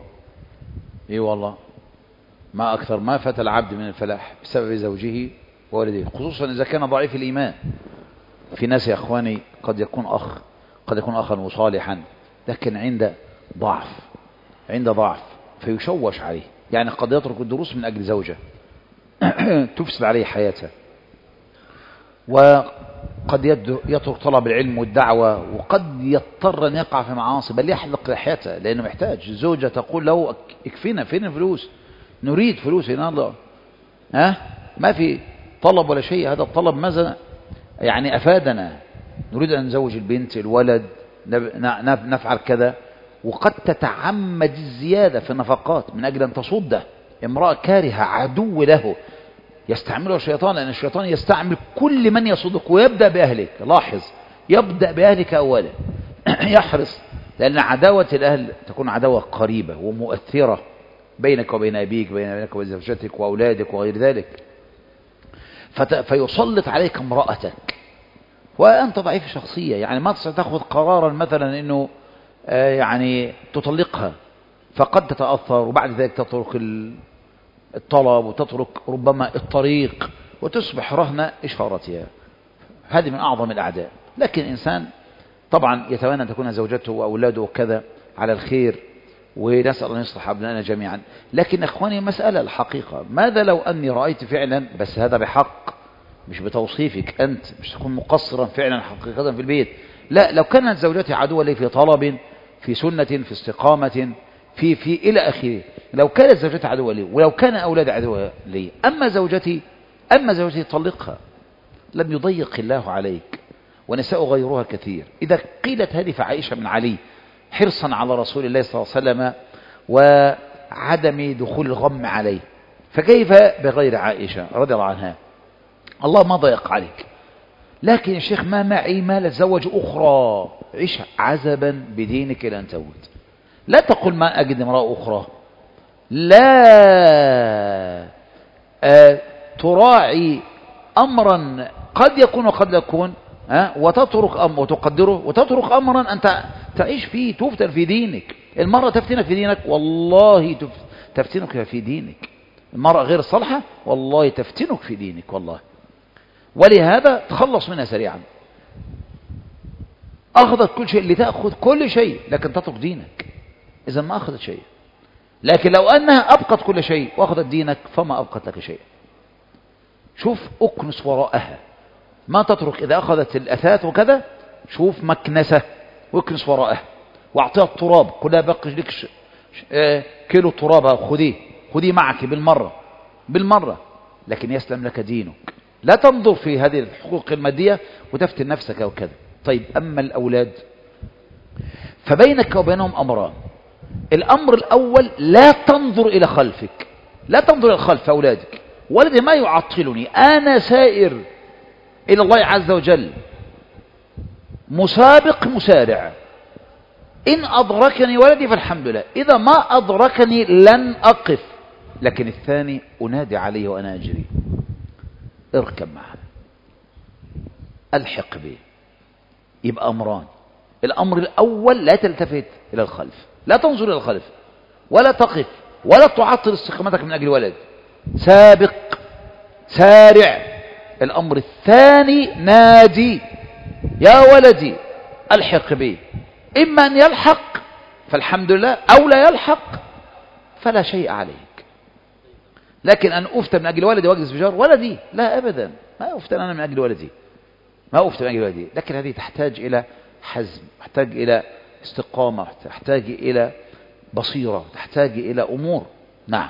Speaker 1: اي والله، ما أكثر ما فات العبد من الفلاح بسبب زوجه وولده، خصوصا إذا كان ضعيف الإيمان. في ناس يا أخواني قد يكون أخ قد يكون أخا مصالحا لكن عند ضعف عند ضعف فيشوش عليه، يعني قد يترك الدروس من أجل زوجة تفسد عليه حياته، وقد يترك طلب العلم والدعوة، وقد يضطر أن يقع في معاصي بل يحلق لحيته لأنه محتاج. زوجة تقول له اكفينا، فين الفلوس؟ نريد فلوس هنا الله، ها ما في طلب ولا شيء، هذا الطلب ماذا يعني أفادنا؟ نريد أن نزوج البنت الولد نفعل كذا، وقد تتعمد الزيادة في النفقات من أجل أن تصده. امرأة كارهة عدو له يستعمله الشيطان، لأن الشيطان يستعمل كل من يصدق ويبدأ بأهلك. لاحظ، يبدأ بأهلك أولا يحرص، لأن عداوة الأهل تكون عداوة قريبة ومؤثرة بينك وبين أبيك، بينك وبين زوجتك وأولادك وغير ذلك، فيسلط عليك امرأتك وأنت ضعيف شخصية، يعني ما تستطيع تأخذ قرارا مثلا أنه آه يعني تطلقها، فقد تتأثر وبعد ذلك تترك الطلب وتترك ربما الطريق وتصبح رهن إشارتها. هذه من أعظم الأعداء. لكن إنسان طبعا يتمنى أن تكون زوجته وأولاده وكذا على الخير، ونسأل أن يصلح أبنائنا جميعا. لكن أخواني مسألة الحقيقة، ماذا لو أني رأيت فعلا، بس هذا بحق مش بتوصيفك أنت، مش تكون مقصرا فعلا حقيقة في البيت، لا، لو كانت زوجتي عدوة لي في طلب في سنة في استقامة في في إلى آخره، لو كانت زوجتي عدوة لي ولو كان أولاد عدوة لي، أما زوجتي أما زوجتي طلقها، لم يضيق الله عليك، ونساء غيرها كثير. إذا قيلت هذه فعائشة بن علي حرصا على رسول الله صلى الله عليه وسلم وعدم دخول الغم عليه، فكيف بغير عائشة رضي الله عنها؟ الله ما ضيق عليك. لكن يا شيخ ما معي مال أتزوج أخرى، عيش عزبا بدينك إلى أن تموت. لا تقل ما أجد امرأة أخرى، لا آه تراعي أمرا قد يكون وقد لا يكون، أه؟ وتترك أمر وتقدره، وتترك أمرا أنت تعيش فيه، تفتن في دينك. المرأة تفتنك في دينك، والله تفتنك في دينك. المرأة غير الصالحة والله تفتنك في دينك والله. ولهذا تخلص منها سريعا. أخذت كل شيء، لتأخذ كل شيء لكن تترك دينك، إذا ما أخذت شيء. لكن لو أنها أبقت كل شيء وأخذت دينك فما أبقت لك شيء. شوف، أكنس وراءها، ما تترك. إذا أخذت الأثاث وكذا، شوف مكنسة واكنس وراءها، واعطيها التراب كلها، بقي لك ش... ش... آه... كيلو تراب، خذيه خذيه معك بالمرة بالمرة، لكن يسلم لك دينك. لا تنظر في هذه الحقوق المادية وتفتن نفسك وكذا. طيب، أما الأولاد فبينك وبينهم أمران. الأمر الأول، لا تنظر إلى خلفك، لا تنظر إلى خلف أولادك. ولدي ما يعطلني، أنا سائر إلى الله عز وجل، مسابق مسارع. إن أدركني ولدي فالحمد لله، إذا ما أدركني لن أقف. لكن الثاني، أنادي عليه وأنا أجري، اركب معه، ألحق به. يبقى أمران. الأمر الأول، لا تلتفت إلى الخلف، لا تنظر إلى الخلف، ولا تقف، ولا تعطل استقامتك من أجل ولد، سابق سارع. الأمر الثاني، نادي يا ولدي ألحق به. إما أن يلحق فالحمد لله، أو لا يلحق فلا شيء عليك. لكن أن أفتى من أجل ولدي وأجلس بجار ولدي، لا أبدا، ما أفتى أنا من أجل ولدي، ما أفتى من أجل ولدي. لكن هذه تحتاج إلى حزم، تحتاج إلى استقامة، تحتاج إلى بصيرة، تحتاج إلى أمور. نعم.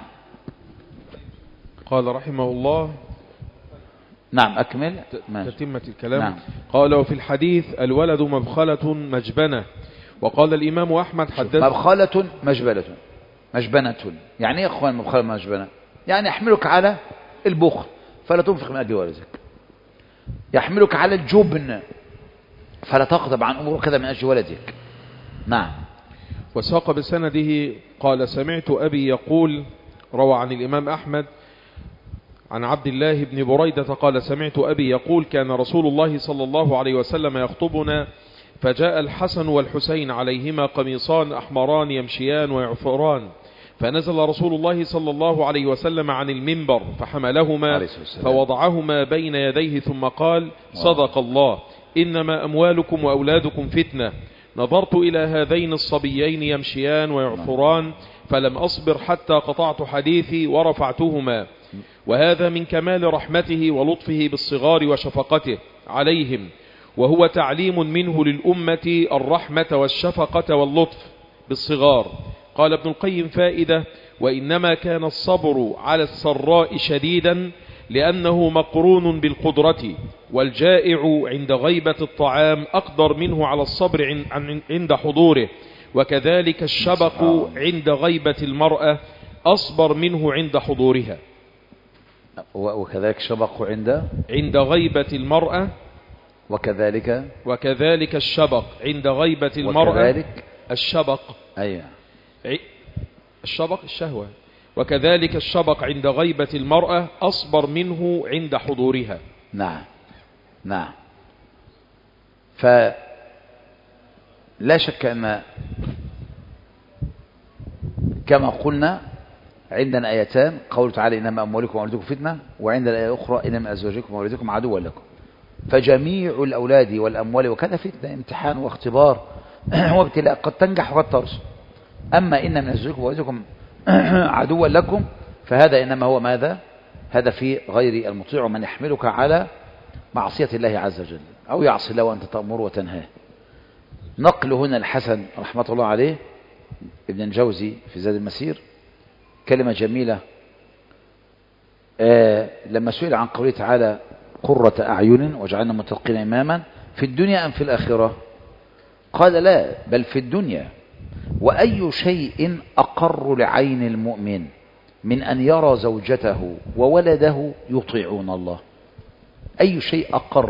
Speaker 2: قال رحمه الله،
Speaker 1: نعم أكمل
Speaker 2: تتمة الكلام.
Speaker 1: نعم.
Speaker 2: قال: وفي الحديث الولد مبخلة مجبنة. وقال الإمام أحمد حدث
Speaker 1: مبخلة مجبنة. مجبنة يعني يا أخوان مبخلة مجبنة يعني يحملك على البخل فلا تنفق من أجل والدك، يحملك على الجبن فلا تغضب عن أمور كذا من أجل ولدك. نعم.
Speaker 2: وساق بسنده قال: سمعت أبي يقول، روى عن الإمام أحمد عن عبد الله بن بريدة قال: سمعت أبي يقول: كان رسول الله صلى الله عليه وسلم يخطبنا، فجاء الحسن والحسين عليهما قميصان أحمران يمشيان ويعثران، فنزل رسول الله صلى الله عليه وسلم عن المنبر فحملهما فوضعهما بين يديه ثم قال: صدق الله، إنما أموالكم وأولادكم فتنة. نظرت إلى هذين الصبيين يمشيان ويعثران فلم أصبر حتى قطعت حديثي ورفعتهما. وهذا من كمال رحمته ولطفه بالصغار وشفقته عليهم، وهو تعليم منه للأمة الرحمة والشفقة واللطف بالصغار. قال ابن القيم فائدة: وإنما كان الصبر على السراء شديدا لأنه مقرون بالقدرة، والجائع عند غيبة الطعام أقدر منه على الصبر عند حضوره، وكذلك الشبق عند غيبة المرأة أصبر منه عند حضورها.
Speaker 1: وكذلك الشبق عند
Speaker 2: عند غيبة المرأة
Speaker 1: وكذلك
Speaker 2: وكذلك الشبق عند غيبة المرأة
Speaker 1: وكذلك
Speaker 2: الشبق
Speaker 1: أيوة
Speaker 2: الشبق الشهوة، وكذلك الشبق عند غيبة المرأة أصبر منه عند حضورها.
Speaker 1: نعم نعم. فلا شك أن كما قلنا عندنا آيتان، قوله تعالى إنما أموالكم وأولادكم فتنة، وعند الآية الأخرى إنما أزواجكم وأولادكم عدوا لكم. فجميع الأولاد والأموال وكذا فتنة، امتحان واختبار وابتلاء، قد تنجح وقد ترسل. أما إن من أزواجكم وأولادكم عدوا لكم فهذا إنما هو ماذا؟ هذا في غير المطيع، ومن يحملك على معصية الله عز وجل أو يعصي الله وأنت تأمر وتنهاه. نقل هنا الحسن رحمة الله عليه ابن الجوزي في زاد المسير كلمة جميلة آه لما سئل عن قوله تعالى قرة أعين وجعلنا متقين إماما في الدنيا أم في الآخرة؟ قال لا، بل في الدنيا. وأي شيء أقر لعين المؤمن من أن يرى زوجته وولده يطيعون الله؟ أي شيء أقر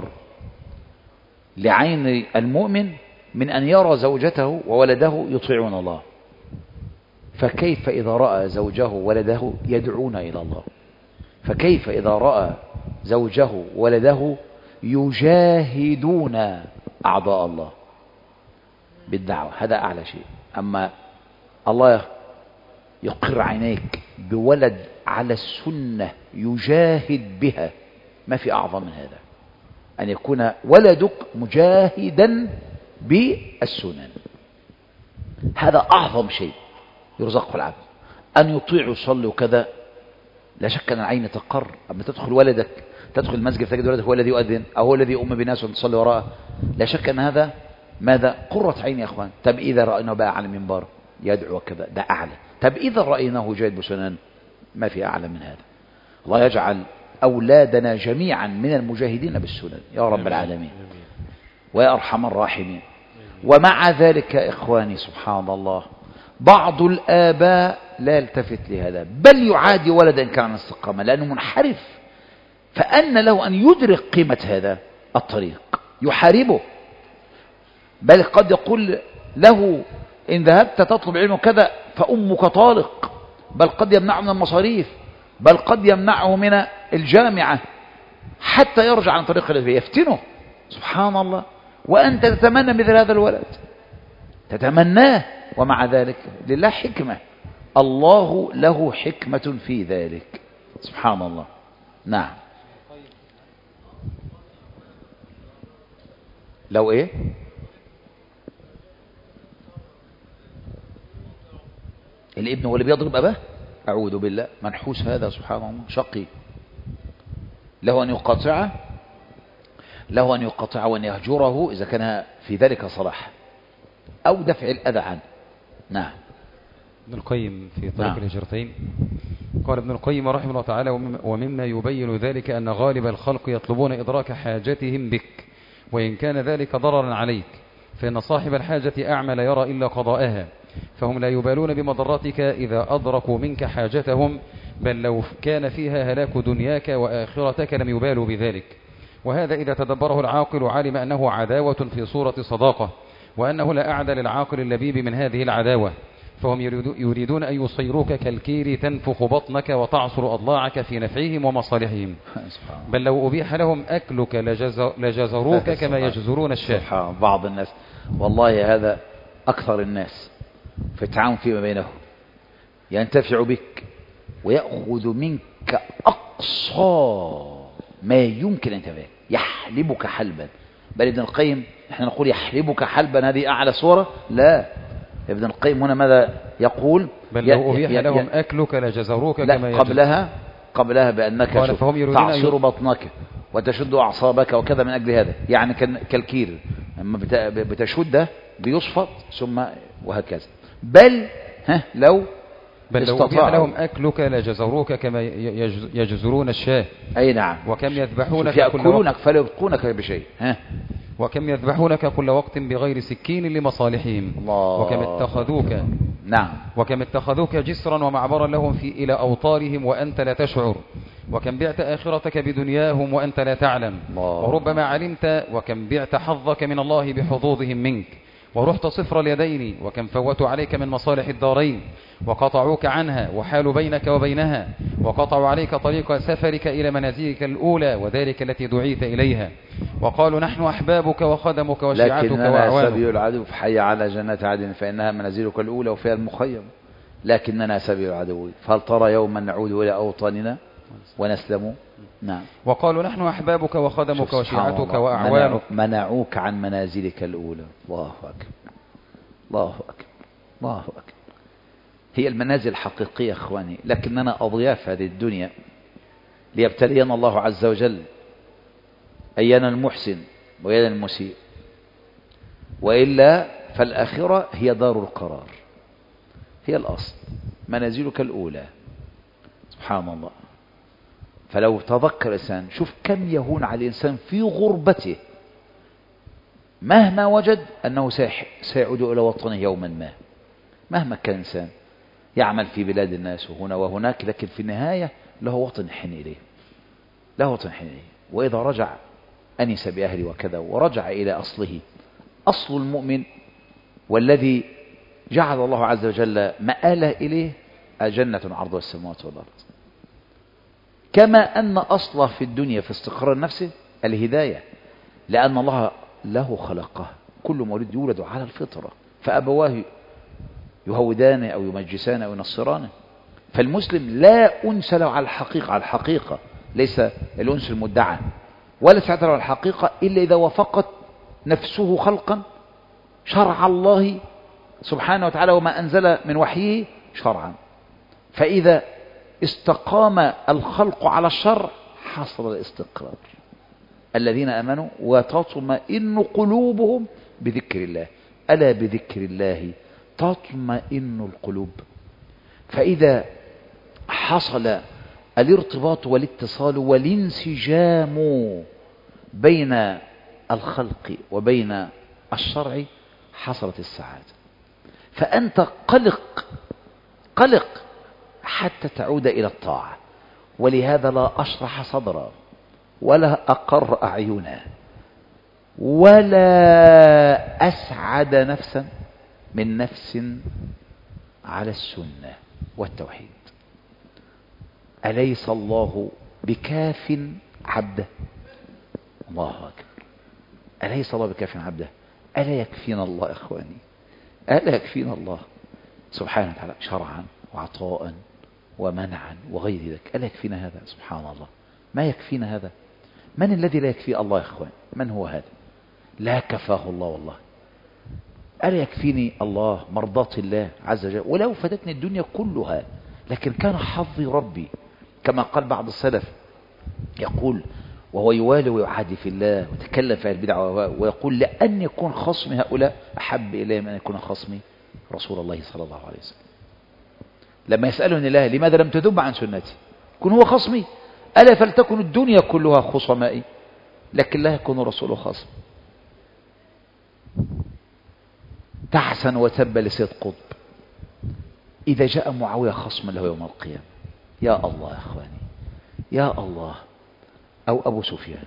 Speaker 1: لعين المؤمن من أن يرى زوجته وولده يطيعون الله؟ فكيف إذا رأى زوجه وولده يدعون إلى الله؟ فكيف إذا رأى زوجه وولده يجاهدون أعضاء الله بالدعوة؟ هذا أعلى شيء. أما الله يقر عينيك بولد على السنة يجاهد بها، ما في أعظم من هذا، أن يكون ولدك مجاهدا بالسنن. هذا أعظم شيء يرزقه العبد، أن يطيع يصلي وكذا. لا شك أن العين تقر. أما تدخل ولدك تدخل المسجد تجد ولدك هو الذي يؤذن أو هو الذي يؤم بناس وتصلي وراءه، لا شك أن هذا ماذا؟ قرة عين يا أخوان. طب إذا رأيناه بقى على المنبر يدعو وكذا، ده أعلى. طب إذا رأيناه جاهد بسنن، ما في أعلى من هذا. الله يجعل أولادنا جميعا من المجاهدين بالسنن يا رب العالمين ويا أرحم الراحمين. ومع ذلك يا إخواني سبحان الله بعض الآباء لا يلتفت لهذا، بل يعادي ولدا كان عن استقامة لأنه منحرف، فأن له أن يدرك قيمة هذا الطريق، يحاربه، بل قد يقول له إن ذهبت تطلب علم كذا فأمك طالق، بل قد يمنعه من المصاريف، بل قد يمنعه من الجامعة حتى يرجع عن طريق الذي يفتنه. سبحان الله. وأنت تتمنى مثل هذا الولد، تتمناه، ومع ذلك لله حكمة، الله له حكمة في ذلك. سبحان الله. نعم. لو ايه الابن هو اللي بيضرب أباه؟ أعوذ بالله، منحوس هذا سبحان الله، شقي. له أن يقاطعه، له أن يقاطعه وأن يهجره إذا كان في ذلك صلاح، أو دفع الأذى عنه. نعم.
Speaker 6: ابن القيم في طريق
Speaker 1: نعم.
Speaker 6: الهجرتين قال ابن القيم رحمه الله تعالى: ومما يبين ذلك أن غالب الخلق يطلبون إدراك حاجتهم بك، وإن كان ذلك ضررا عليك، فإن صاحب الحاجة أعمى لا يرى إلا قضاءها، فهم لا يبالون بمضرتك إذا أدركوا منك حاجتهم، بل لو كان فيها هلاك دنياك وآخرتك لم يبالوا بذلك. وهذا إذا تدبره العاقل علم أنه عداوة في صورة صداقة، وأنه لا أعدى للعاقل اللبيب من هذه العداوة، فهم يريدون أن يصيروك كالكير تنفخ بطنك وتعصر أضلاعك في نفعهم ومصالحهم، بل لو أبيح لهم أكلك لجزروك كما يجزرون الشاة.
Speaker 1: بعض الناس والله هذا أكثر الناس في التعاون فيما بينهم، ينتفع بك ويأخذ منك أقصى ما يمكن أن تفعل، يحلبك حلبا بل ابن القيم احنا نقول يحلبك حلبا هذه أعلى صورة، لا، ابن القيم هنا ماذا يقول؟
Speaker 6: بل لو أبيح لهم أكلك لجزروك كما
Speaker 1: لا قبلها قبلها بأنك تعصر بطنك وتشد أعصابك وكذا من أجل هذا، يعني كالكير لما بتشد بيصفط ثم وهكذا. بل ها لو
Speaker 6: بل لو أبيح لهم أكلك لجزروك كما يجزرون الشاه.
Speaker 1: أي نعم.
Speaker 6: وكم يذبحونك
Speaker 1: يأكلونك فلا يبقونك بشيء. ها
Speaker 6: وكم يذبحونك كل وقت بغير سكين لمصالحهم.
Speaker 1: الله.
Speaker 6: وكم اتخذوك
Speaker 1: نعم
Speaker 6: وكم اتخذوك جسرا ومعبرا لهم في إلى أوطارهم وأنت لا تشعر. وكم بعت آخرتك بدنياهم وأنت لا تعلم.
Speaker 1: الله.
Speaker 6: وربما علمت وكم بعت حظك من الله بحظوظهم منك. ورحت صفر اليدين وكم فوتوا عليك من مصالح الدارين وقطعوك عنها وحالوا بينك وبينها وقطعوا عليك طريق سفرك إلى منازلك الأولى وذلك التي دعيت إليها. وقالوا نحن أحبابك وخدمك وشيعتك وأعوانك.
Speaker 1: لكننا سبيل العدو فحي على جنات عدن فإنها منازلك الأولى وفيها المخيم. لكننا سبيل العدو فهل ترى يوما نعود إلى أوطاننا ونسلم. نعم.
Speaker 6: وقالوا نحن أحبابك وخدمك وشيعتك وأعوانك.
Speaker 1: منعوك عن منازلك الأولى. الله أكبر الله أكبر الله أكبر. هي المنازل الحقيقية أخواني، لكننا أضياف هذه الدنيا ليبتلينا الله عز وجل أيانا المحسن وأيانا المسيء، وإلا فالآخرة هي دار القرار، هي الأصل، منازلك الأولى. سبحان الله. فلو تذكر الإنسان، شوف كم يهون على الإنسان في غربته مهما وجد أنه سيعود إلى وطنه يوما ما، مهما كان إنسان يعمل في بلاد الناس وهنا وهناك، لكن في النهاية له وطن حن إليه، له وطن حن إليه. وإذا رجع أنس بأهله وكذا ورجع إلى أصله. أصل المؤمن والذي جعل الله عز وجل مآله إليه جنة عرضها السماوات والأرض. كما أن أصله في الدنيا في استقرار النفس الهداية، لأن الله له خلقه، كل مولود يولد على الفطرة، فأبواه يهودانه أو يمجسانه أو ينصرانه. فالمسلم لا أنس له على الحقيقة، على الحقيقة ليس الأنس المدعى، ولا سعادة له على الحقيقة إلا إذا وافقت نفسه خلقا شرع الله سبحانه وتعالى وما أنزل من وحيه شرعا. فإذا استقام الخلق على الشرع حصل الاستقرار. الذين آمنوا وتطمئن قلوبهم بذكر الله، ألا بذكر الله تطمئن القلوب. فإذا حصل الارتباط والاتصال والانسجام بين الخلق وبين الشرع حصلت السعادة. فأنت قلق قلق حتى تعود إلى الطاعة، ولهذا لا أشرح صدرا ولا أقر أعينا ولا أسعد نفسا من نفس على السنة والتوحيد. أليس الله بكاف عبده؟ الله أكبر. أليس الله بكاف عبده؟ ألا يكفينا الله إخواني؟ ألا يكفينا الله سبحانه وتعالى شرعا وعطاء ومنعا وغير ذلك؟ ألا يكفينا هذا؟ سبحان الله، ما يكفينا هذا؟ من الذي لا يكفي الله إخوان؟ من هو هذا؟ لا كفاه الله والله. ألا يكفيني الله مرضاة الله عز وجل ولو فاتتني الدنيا كلها، لكن كان حظي ربي كما قال بعض السلف، يقول وهو يوالي ويعادي في الله وتكلم في البدع ويقول لأن يكون خصمي هؤلاء أحب إلي من أن يكون خصمي رسول الله صلى الله عليه وسلم. لما يسألني الله لماذا لم تذب عن سنتي، يكون هو خصمي، ألا فلتكن الدنيا كلها خصمائي، لكن لا يكون رسوله خصم. تحسن وتب لسيد قطب إذا جاء معاوية خصما له يوم القيامة. يا الله يا أخواني، يا الله. أو أبو سفيان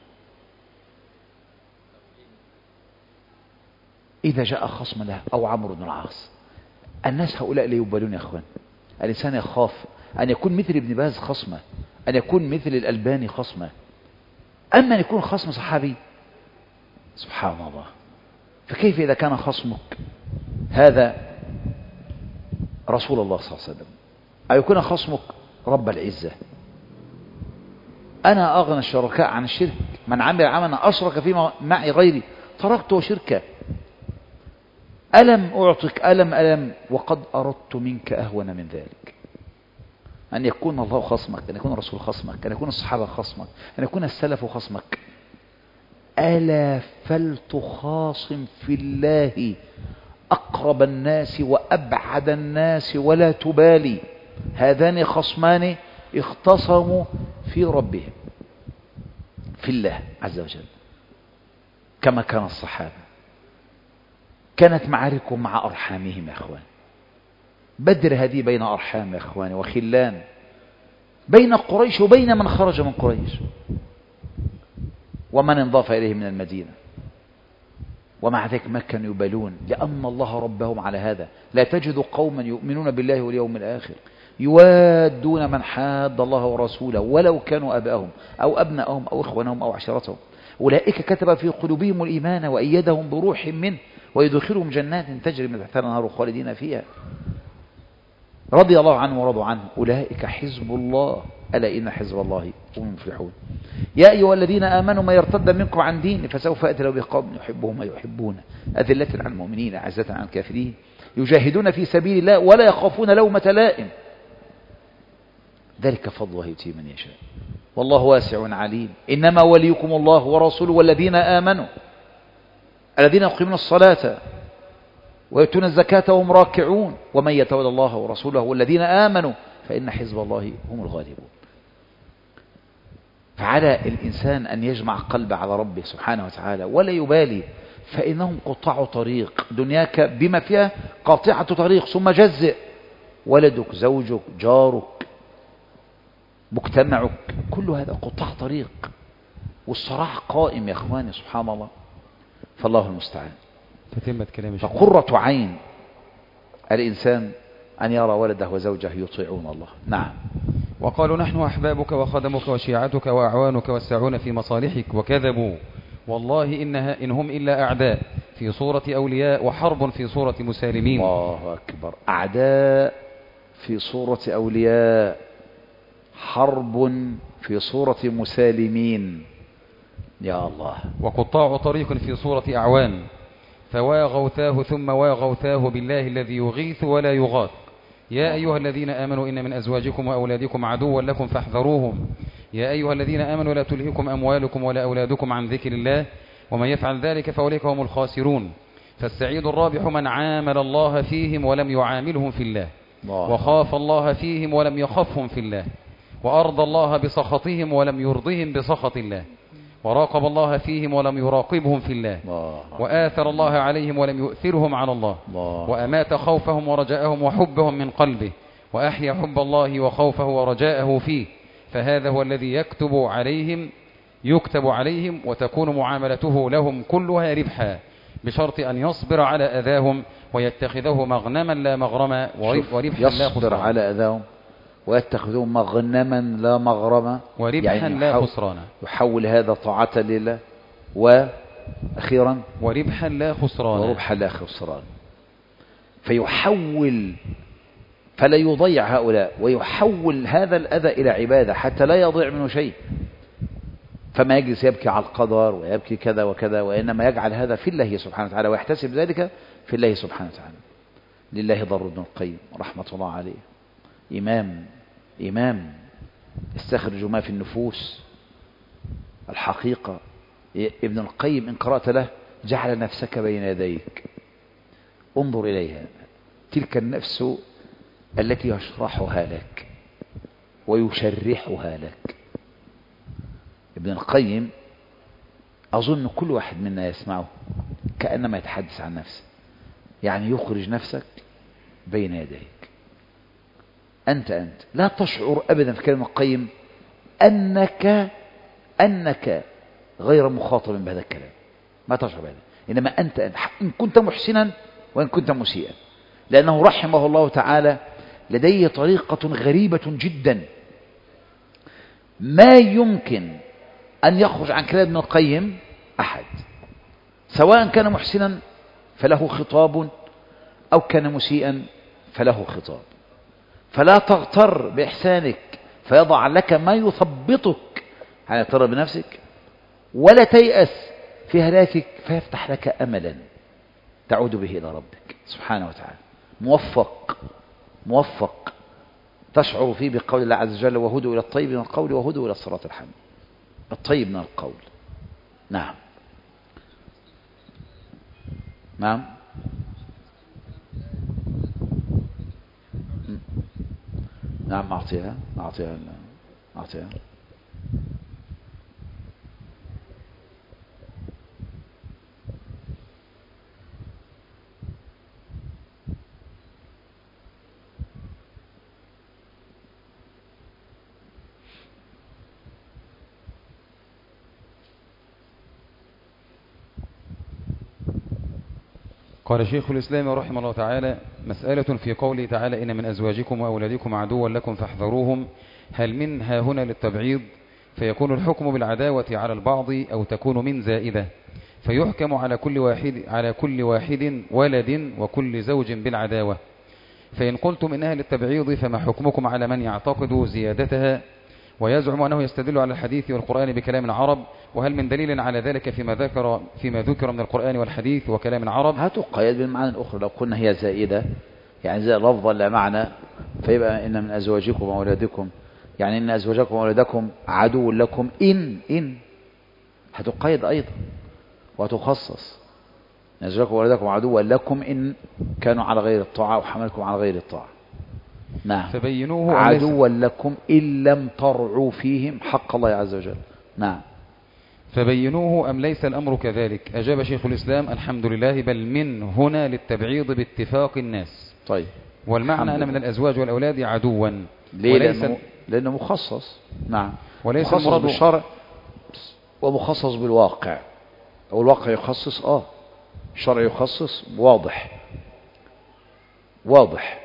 Speaker 1: إذا جاء خصما له، أو عمرو بن العاص. الناس هؤلاء لا يبالون يا أخوان. الإنسان يخاف أن يكون مثل ابن باز خصمه، أن يكون مثل الألباني خصمه، أما أن يكون خصم صحابي. سبحان الله. فكيف إذا كان خصمك هذا رسول الله صلى الله عليه وسلم، أو يكون خصمك رب العزة؟ أنا أغنى الشركاء عن الشرك من عمل عملا أشرك فيه معي غيري تركته شركا. ألم أعطك ألم ألم وقد أردت منك أهون من ذلك، أن يكون الله خصمك، أن يكون الرسول خصمك، أن يكون الصحابة خصمك، أن يكون السلف خصمك. ألا فلتخاصم في الله أقرب الناس وأبعد الناس ولا تبالي. هذان خصمان اختصموا في ربهم في الله عز وجل، كما كان الصحابة. كانت معاركهم مع أرحامهم يا أخوان. بدر هذه بين أرحام يا أخواني وخلان، بين قريش وبين من خرج من قريش ومن انضاف إليه من المدينة. ومع ذلك ما كانوا يبالون، لأن الله ربهم على هذا. لا تجد قوما يؤمنون بالله واليوم الآخر يوادون من حاد الله ورسوله ولو كانوا أباءهم أو أبنائهم أو إخوانهم أو عشيرتهم. أولئك كتب في قلوبهم الإيمان وأيدهم بروح منه ويدخلهم جنات تجري من تحتها الأنهار خالدين فيها رضي الله عنه ورضوا عنه. أولئك حزب الله ألا إن حزب الله هم المفلحون. يا أيها الذين آمنوا ما يرتد منكم عن دين فسوف يأتي له بقوم يحبهم ما يحبون أذلة على المؤمنين أعزة على الكافرين يجاهدون في سبيل الله ولا يخافون لومة لائم. ذلك فضل الله يؤتيه من يشاء والله واسع عليم. إنما وليكم الله ورسوله والذين آمنوا الذين يقيمون الصلاة ويؤتون الزكاة وهم راكعون ومن يتولى الله ورسوله والذين آمنوا فإن حزب الله هم الغالبون. فعلى الإنسان أن يجمع قلبه على ربه سبحانه وتعالى ولا يبالي، فإنهم قطاع طريق. دنياك بما فيها قاطعة طريق، ثم جزء ولدك زوجك جارك مجتمعك، كل هذا قطاع طريق والصراع قائم يا أخواني سبحان الله. فالله المستعان.
Speaker 6: تتمة كلام الشيخ.
Speaker 1: فقرة عين الإنسان أن يرى ولده وزوجه يطيعون الله. نعم.
Speaker 6: وقالوا نحن أحبابك وخدمك وشيعتك وأعوانك والساعون في مصالحك وكذبوا والله إنها إن هم إلا أعداء في صورة أولياء وحرب في صورة مسالمين.
Speaker 1: الله أكبر. أعداء في صورة أولياء، حرب في صورة مسالمين. يا الله.
Speaker 6: وقطاع طريق في صورة أعوان، فوا غوثاه ثم وا غوثاه بالله الذي يغيث ولا يغاث. يا أيها الذين آمنوا إن من أزواجكم وأولادكم عدوا لكم فاحذروهم. يا أيها الذين آمنوا لا تلهكم أموالكم ولا أولادكم عن ذكر الله ومن يفعل ذلك فأولئك هم الخاسرون. فالسعيد الرابح من عامل الله فيهم ولم يعاملهم في الله، وخاف الله فيهم ولم يخفهم في الله، وأرضى الله بسخطهم ولم يرضهم بسخط الله، وراقب الله فيهم ولم يراقبهم في الله، وآثر الله عليهم ولم يؤثرهم على الله، وأمات خوفهم ورجاءهم وحبهم من قلبه، وأحيا حب الله وخوفه ورجاءه فيه. فهذا هو الذي يكتب عليهم يكتب عليهم وتكون معاملته لهم كلها ربحا، بشرط أن يصبر على أذاهم ويتخذه مغنما لا مغرما وربحا لا خسرانا.
Speaker 1: يصبر على أذاهم ويتخذوه مغنما لا مغرما
Speaker 6: وربحا يعني لا خسرانا.
Speaker 1: يحول هذا طاعة لله وأخيرا
Speaker 6: وربحا لا خسرانا.
Speaker 1: وربحا لا خسرانا. فيحول فلا يضيع هؤلاء ويحول هذا الأذى إلى عبادة حتى لا يضيع منه شيء. فما يجلس يبكي على القدر ويبكي كذا وكذا، وإنما يجعل هذا في الله سبحانه وتعالى ويحتسب ذلك في الله سبحانه وتعالى. لله ضر ابن القيم رحمة الله عليه، إمام إمام استخرج ما في النفوس الحقيقة. ابن القيم إن قرأت له جعل نفسك بين يديك، انظر إليها، تلك النفس التي يشرحها لك ويشرحها لك. ابن القيم أظن كل واحد منا يسمعه كأنما يتحدث عن نفسه، يعني يخرج نفسك بين يديك. أنت أنت لا تشعر أبدا في كلمة القيم أنك أنك غير مخاطب بهذا الكلام، ما تشعر بهذا، إنما أنت أنت إن كنت محسنا وإن كنت مسيئا، لأنه رحمه الله تعالى لديه طريقة غريبة جدا ما يمكن أن يخرج عن كلام ابن القيم أحد، سواء كان محسنا فله خطاب أو كان مسيئا فله خطاب. فلا تغتر بإحسانك فيضع لك ما يثبطك على ترى بنفسك ولا تيأس في هلاكك فيفتح لك أملا تعود به إلى ربك سبحانه وتعالى. موفق موفق تشعر فيه بقول الله عز وجل وهدوا إلى الطيب من القول وهدوا إلى الصراط الحميد. الطيب من القول. نعم نعم نعم أعطيها أعطيها أعطيها
Speaker 6: قال شيخ الإسلام رحمه الله تعالى: مسألة في قوله تعالى إن من أزواجكم وأولادكم عدوا لكم فاحذروهم، هل من ها هنا للتبعيض فيكون الحكم بالعداوة على البعض أو تكون من زائدة فيحكم على كل واحد على كل واحد ولد وكل زوج بالعداوة؟ فإن قلتم إنها للتبعيض فما حكمكم على من يعتقد زيادتها ويزعم أنه يستدل على الحديث والقرآن بكلام العرب؟ وهل من دليل على ذلك فيما ذكر فيما ذكر من القرآن والحديث وكلام العرب؟
Speaker 1: هتقيد بالمعنى الأخرى. لو قلنا هي زائدة يعني زي لفظا لا معنى فيبقى إن من أزواجكم وأولادكم يعني إن أزواجكم وأولادكم عدو لكم إن إن هتقيد أيضا وتخصص. إن أزواجكم وأولادكم عدوا لكم إن كانوا على غير الطاعة وحملكم على غير الطاعة. نعم
Speaker 6: فبينوه
Speaker 1: عدوا لكم إن لم ترعوا فيهم حق الله عز وجل. نعم
Speaker 6: فبينوه أم ليس الأمر كذلك؟ أجاب شيخ الإسلام: الحمد لله، بل من هنا للتبعيض باتفاق الناس.
Speaker 1: طيب
Speaker 6: والمعنى أن من الأزواج والأولاد عدوا.
Speaker 1: ليه؟ لأنه, لأنه مخصص. نعم
Speaker 6: وليس
Speaker 1: مخصص
Speaker 6: المراد
Speaker 1: بالشرع ومخصص بالواقع. أو الواقع يخصص آه الشرع يخصص واضح واضح.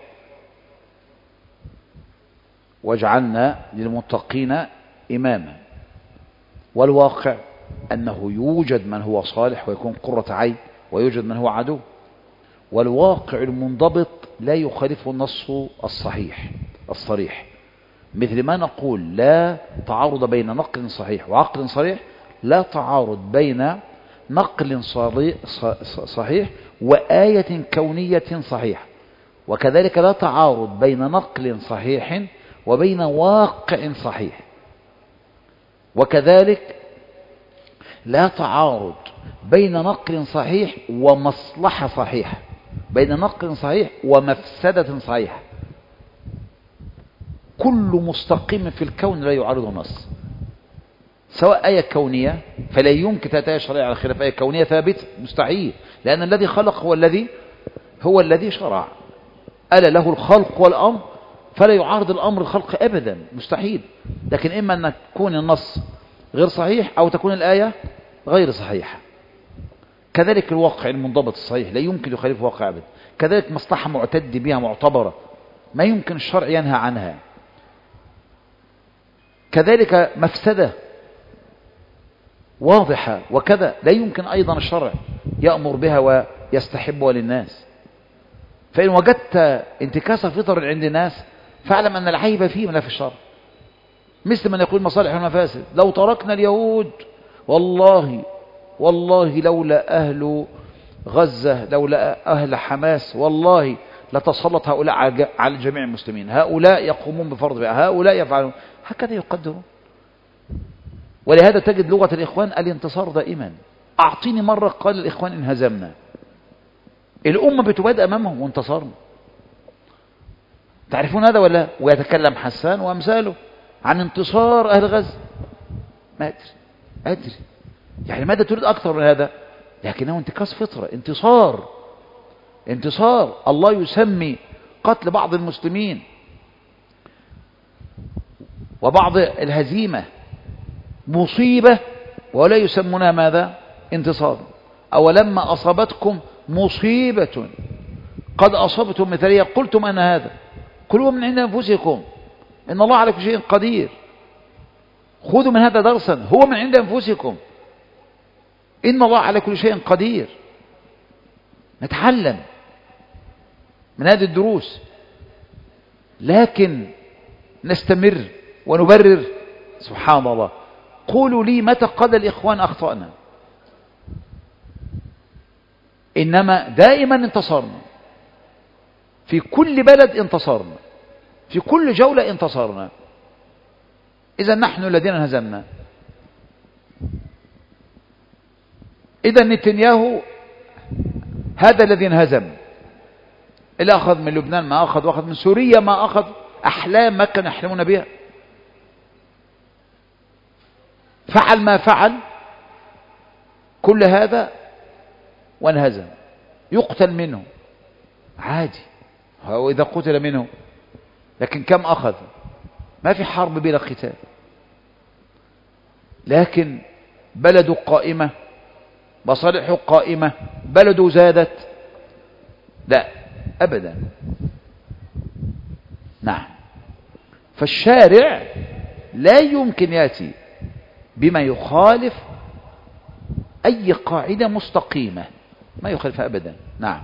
Speaker 1: واجعلنا للمتقين إماما. والواقع أنه يوجد من هو صالح ويكون قرة عين ويوجد من هو عدو. والواقع المنضبط لا يخالفه النص الصحيح الصريح. مثل ما نقول لا تعارض بين نقل صحيح وعقل صريح، لا تعارض بين نقل صحيح وآية كونية صحيحة. وكذلك لا تعارض بين نقل صحيح وبين واقع صحيح. وكذلك لا تعارض بين نقل صحيح ومصلحة صحيحة، بين نقل صحيح ومفسدة صحيحة. كل مستقيم في الكون لا يعارضه نص، سواء آية كونية فلا يمكن تأتي شرعية على خلاف آية كونية ثابت، مستحيل، لأن الذي خلق هو الذي هو الذي شرع. ألا له الخلق والأمر، فلا يعارض الأمر الخلق أبدا، مستحيل. لكن إما أن تكون النص غير صحيح أو تكون الآية غير صحيحة. كذلك الواقع المنضبط الصحيح لا يمكن يخالفه واقع أبدا. كذلك مصلحة معتد بها معتبرة ما يمكن الشرع ينهى عنها. كذلك مفسدة واضحة وكذا لا يمكن أيضا الشرع يأمر بها ويستحبها للناس. فإن وجدت انتكاس فطر عند الناس فاعلم أن العيب فيه من في الشرع. مثل من يقول مصالح والمفاسد، لو تركنا اليهود والله والله لولا أهل غزة لولا أهل حماس والله لتسلط هؤلاء على جميع المسلمين، هؤلاء يقومون بفرض بها، هؤلاء يفعلون، هكذا يقدرون. ولهذا تجد لغة الإخوان الانتصار دائما. أعطيني مرة قال الإخوان انهزمنا. الأمة بتبادئ أمامهم وانتصرنا. تعرفون هذا ولا؟ ويتكلم حسان وأمثاله عن انتصار أهل غزة. ما أدري أدري يعني ماذا تريد أكثر من هذا؟ لكنه انتكاس فطرة، انتصار انتصار. الله يسمي قتل بعض المسلمين وبعض الهزيمة مصيبة ولا يسمونها ماذا؟ انتصار. أولما أصابتكم مصيبة قد أصبتم مثلية قلتم أن هذا كلوا من عند أنفسكم إن الله على كل شيء قدير. خذوا من هذا درسا، هو من عند أنفسكم إن الله على كل شيء قدير. نتعلم من هذه الدروس، لكن نستمر ونبرر. سبحان الله، قولوا لي متى قال الإخوان أخطأنا. إنما دائما انتصرنا، في كل بلد انتصرنا، في كل جولة انتصرنا. إذا نحن الذين انهزمنا. إذا نتنياهو هذا الذي انهزم، اللي أخذ من لبنان ما أخذ، وأخذ من سوريا ما أخذ، أحلام ما كانوا يحلمون بها، فعل ما فعل كل هذا وانهزم. يقتل منه عادي، وإذا قتل منه، لكن كم أخذ؟ ما في حرب بلا قتال. لكن بلده قائمة، مصالحه قائمة، بلده زادت؟ لا أبدا. نعم. فالشارع لا يمكن يأتي بما يخالف أي قاعدة مستقيمة، ما يخالفها أبدا. نعم.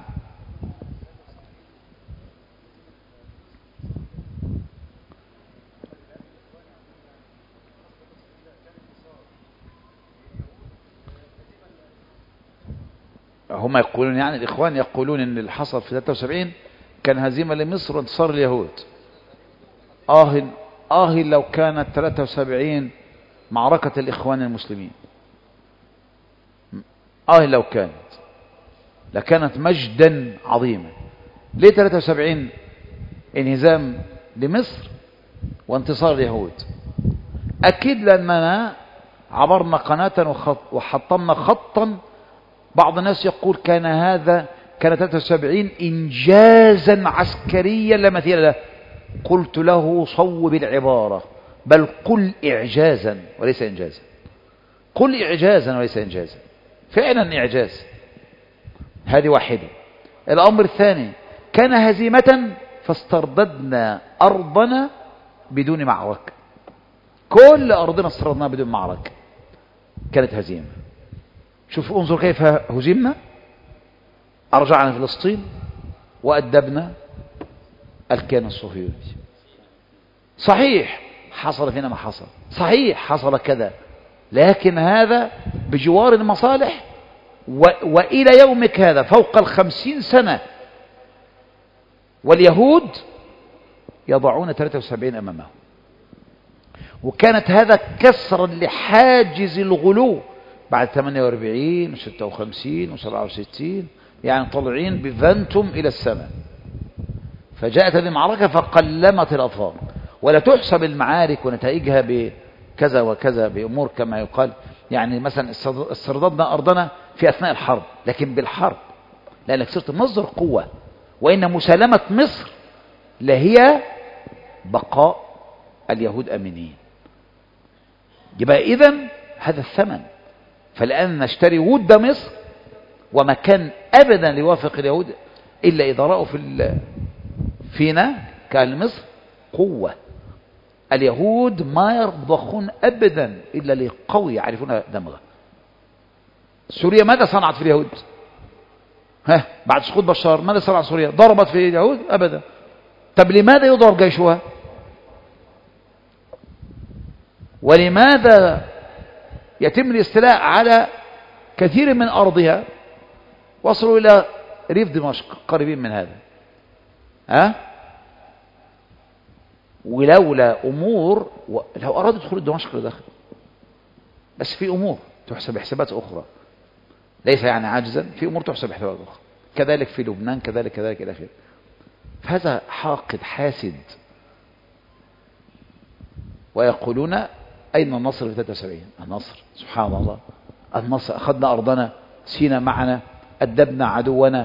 Speaker 1: هم يقولون، يعني الإخوان يقولون أن اللي حصل في ثلاثة وسبعين كان هزيمة لمصر وانتصار اليهود. آه آه لو كانت ثلاثة وسبعين معركة الإخوان المسلمين، آه لو كانت لكانت مجدا عظيما. ليه ثلاثة وسبعين انهزام لمصر وانتصار اليهود؟ أكيد لأننا عبرنا قناة وحطمنا خطا. بعض الناس يقول كان هذا كان ثلاثة وسبعين إنجازا عسكريا لا مثيل له. قلت له صوب العبارة، بل قل إعجازا وليس إنجازا. قل إعجازا وليس إنجازا، فعلا إعجاز. هذه واحدة. الأمر الثاني، كان هزيمة فاسترددنا أرضنا بدون معركة. كل أرضنا استرددناها بدون معركة، كانت هزيمة. شوف انظر كيف هزمنا. أرجعنا فلسطين وأدبنا الكيان الصهيوني. صحيح حصل فينا ما حصل، صحيح حصل كذا، لكن هذا بجوار المصالح. و... وإلى يومك هذا فوق الخمسين سنة واليهود يضعون ثلاثة وسبعين أمامهم. وكانت هذا كسرا لحاجز الغلو بعد ثمانية وأربعين وستة وخمسين وسبعة وستين، يعني طالعين بفانتم إلى السماء. فجاءت هذه المعركة فقلمت الأطفال. ولا تحسب المعارك ونتائجها بكذا وكذا بأمور كما يقال، يعني مثلا استرددنا أرضنا في أثناء الحرب، لكن بالحرب، لأنك صرت مصدر قوة. وإن مسالمة مصر لهي بقاء اليهود أمنين. يبقى إذن هذا الثمن. فالآن نشتري ود مصر، وما كان أبدا ليوافق اليهود إلا إذا رأوا في فينا كأهل مصر قوة. اليهود ما يرضخون أبدا إلا لقوي يعرفون دمغه. سوريا ماذا صنعت في اليهود؟ ها بعد سقوط بشار ماذا صنعت سوريا؟ ضربت في اليهود؟ أبدا. طب لماذا يضرب جيشها؟ ولماذا يتم الاستيلاء على كثير من أرضها؟ وصلوا إلى ريف دمشق قريبين من هذا. ها ولولا أمور و... لو أرادوا دخول دمشق لداخل، بس في أمور تحسب حسابات أخرى، ليس يعني عاجزا، في أمور تحسب حسابات أخرى. كذلك في لبنان، كذلك كذلك إلى آخره. فهذا حاقد حاسد. ويقولون أين النصر في ثلاثة وسبعين؟ النصر سبحان الله، النصر. أخذنا أرضنا، سينا معنا، أدبنا عدونا،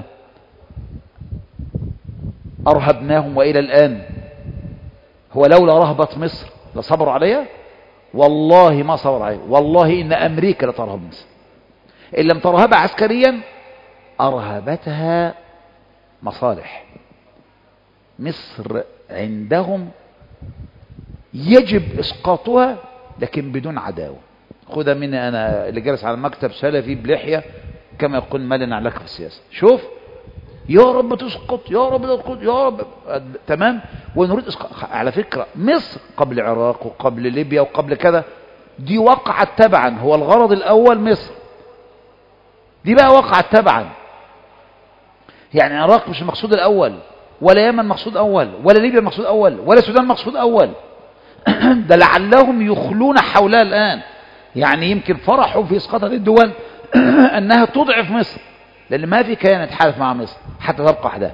Speaker 1: أرهبناهم، وإلى الآن هو لولا رهبة مصر لصبروا عليها؟ والله ما صبر عليها. والله إن أمريكا لترهب مصر، إن لم ترهبها عسكريا أرهبتها مصالح. مصر عندهم يجب إسقاطها، لكن بدون عداوة. خذها مني أنا اللي جالس على المكتب سلفي بلحية كما يقول ما لنا علاقة في السياسة. شوف، يا رب تسقط، يا رب تسقط، يا رب. تمام. ونريد إسقاط. على فكرة مصر قبل العراق وقبل ليبيا وقبل كذا دي وقعت تبعا، هو الغرض الأول مصر، دي بقى وقعت تبعا. يعني العراق مش المقصود الأول، ولا يمن مقصود أول، ولا ليبيا مقصود أول، ولا السودان مقصود أول. ده لعلهم يخلون حولها الآن. يعني يمكن فرحوا في إسقاط هذه الدول أنها تضعف مصر، لأن ما في كيان يتحالف مع مصر حتى تبقى وحدها.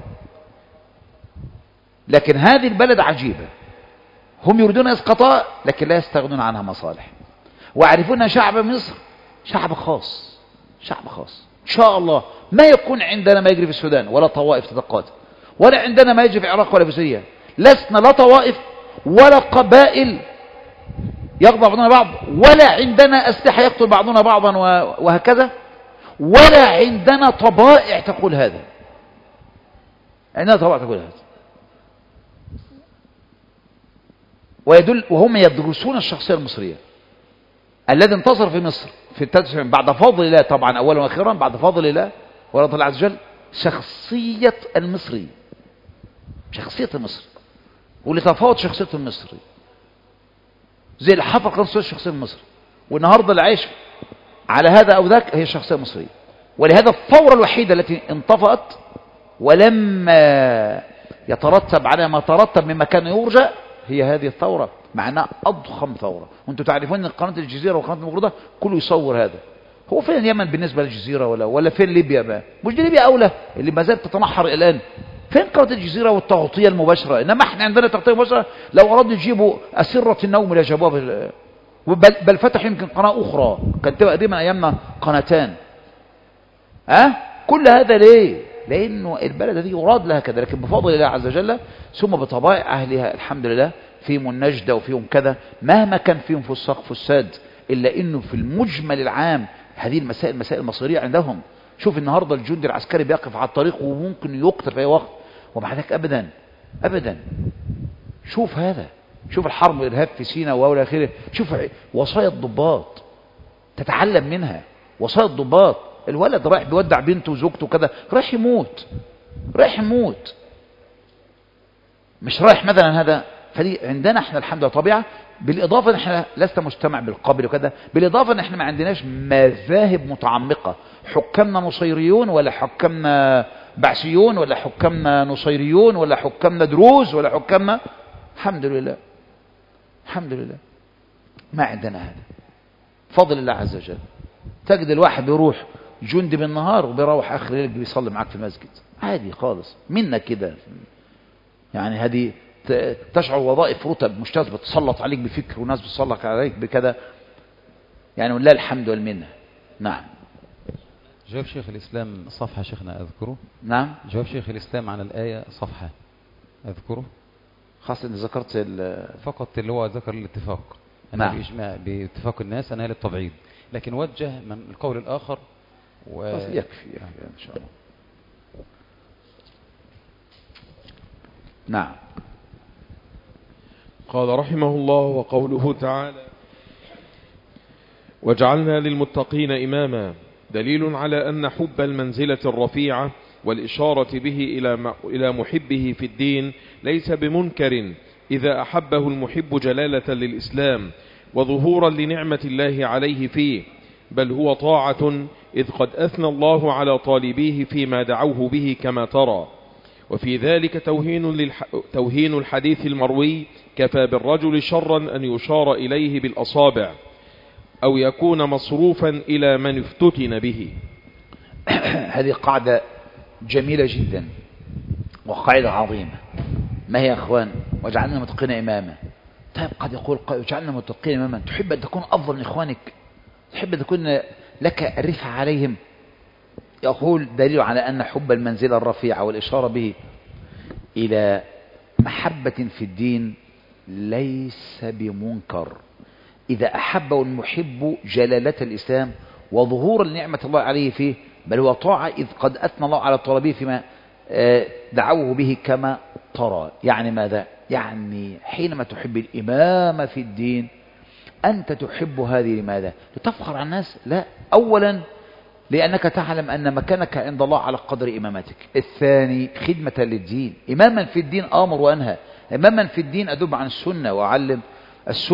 Speaker 1: لكن هذه البلد عجيبة، هم يريدون إسقاطها لكن لا يستغنون عنها مصالح، ويعرفون أن شعب مصر شعب خاص، شعب خاص إن شاء الله. ما يكون عندنا ما يجري في السودان، ولا طوائف تتقاتل، ولا عندنا ما يجري في العراق ولا في سوريا. لسنا لا طوائف ولا قبائل يغضب بعضنا بعض، ولا عندنا أسلحة يقتل بعضنا بعضا وهكذا، ولا عندنا طبائع تقول هذا. عندنا طبائع تقول هذا. ويدل وهم يدرسون الشخصية المصرية. الذي انتصر في مصر في التسعين بعد فضل الله طبعا أولا وأخيرا، بعد فضل الله ورضا الله عز وجل، شخصية المصري، شخصية المصري، واللي تفاوت شخصية المصري زي اللي حفر قنصة الشخصية المصري. والنهاردة اللي عايش على هذا أو ذاك هي الشخصية المصرية. ولهذا الثورة الوحيدة التي انطفأت ولم يترتب على ما ترتب مما كان يرجى هي هذه الثورة، مع أنها أضخم ثورة. وأنتم تعرفون أن قناة الجزيرة وقناة المغرضة كله يصور هذا. هو فين اليمن بالنسبة للجزيرة ولا ولا فين ليبيا بقى؟ مش دي ليبيا أولى اللي ما زالت تتنحر الآن؟ فين قناة الجزيرة والتغطية المباشرة؟ إنما احنا عندنا تغطية مباشرة. لو أرادوا يجيبوا أسرة النوم اللي جابوها بال... بل, بل فتحوا يمكن قناة أخرى كانت تبقى دي من أيامنا قناتان. ها أه؟ كل هذا ليه؟ لأنه البلد دي يراد لها كذا، لكن بفضل الله عز وجل ثم بطبائع أهلها الحمد لله فيهم النجدة وفيهم كذا، مهما كان فيهم فساق فساد، إلا إنه في المجمل العام هذه المسائل مسائل مصيرية عندهم. شوف النهاردة الجندي العسكري بيقف على الطريق وممكن يقتل في أي وقت، ومع ذلك أبدا أبدا. شوف هذا، شوف الحرب والإرهاب في سيناء وأولى آخره. شوف وصايا الضباط تتعلم منها، وصايا الضباط. الولد رايح بيودع بنته وزوجته كذا، رايح يموت، رايح يموت، مش رايح مثلا هذا. فدي عندنا احنا الحمد لله طبيعة، بالإضافة ان احنا لسنا مجتمع بالقبل وكذا، بالإضافة ان احنا ما عندناش مذاهب متعمقة. حكامنا نصيريون ولا حكامنا بعثيون ولا حكامنا نصيريون ولا حكامنا دروز ولا حكامنا، الحمد لله الحمد لله ما عندنا هذا، فضل الله عز وجل. تجد الواحد بيروح جندي بالنهار وبيروح آخر الليل بيصلي معاك في المسجد عادي خالص منا كده. يعني هذه تشعر وظائف رتب مش ناس بتسلط عليك بفكر وناس بتسلط عليك بكذا، يعني ولله الحمد والمنه. نعم.
Speaker 6: جواب شيخ الإسلام صفحة شيخنا أذكره.
Speaker 1: نعم.
Speaker 6: جواب شيخ الإسلام عن الآية صفحة أذكره.
Speaker 1: خاصة إن ذكرت
Speaker 6: فقط اللي هو ذكر الاتفاق.
Speaker 1: نعم.
Speaker 6: بإجماع باتفاق الناس أنها للتبعيض، لكن وجه من القول الآخر و...
Speaker 1: يكفي يكفي إن شاء الله. نعم.
Speaker 2: قال رحمه الله وقوله تعالى وجعلنا للمتقين إماما، دليل على أن حب المنزلة الرفيعة والإشارة به إلى محبه في الدين ليس بمنكر إذا أحبه المحب جلالة للإسلام وظهورا لنعمة الله عليه فيه، بل هو طاعة إذ قد أثنى الله على طالبيه فيما دعوه به كما ترى. وفي ذلك توهين, للح... توهين الحديث المروي كفى بالرجل شرا أن يشار إليه بالأصابع أو يكون مصروفا إلى من افتتن به.
Speaker 1: هذه قاعدة جميلة جدا وقاعدة عظيمة. ما هي يا أخوان؟ وجعلنا متقين إماما. طيب قد يقول وجعلنا متقين إماما، تحب أن تكون أفضل من إخوانك؟ تحب أن تكون لك الرفعة عليهم؟ يقول دليل على أن حب المنزلة الرفيعة والإشارة به إلى محبة في الدين ليس بمنكر إذا أحبه المحب جلالة الإسلام وظهور نعمة الله عليه فيه، بل هو طاعة إذ قد أثنى الله على طلبه فيما دعوه به كما ترى. يعني ماذا؟ يعني حينما تحب الإمامة في الدين أنت تحب هذه لماذا؟ لتفخر على الناس؟ لا، أولا لأنك تعلم أن مكانك عند الله على قدر إمامتك. الثاني خدمة للدين. إماما في الدين آمر وأنهى، إماما في الدين أدب عن السنة وأعلم السنة.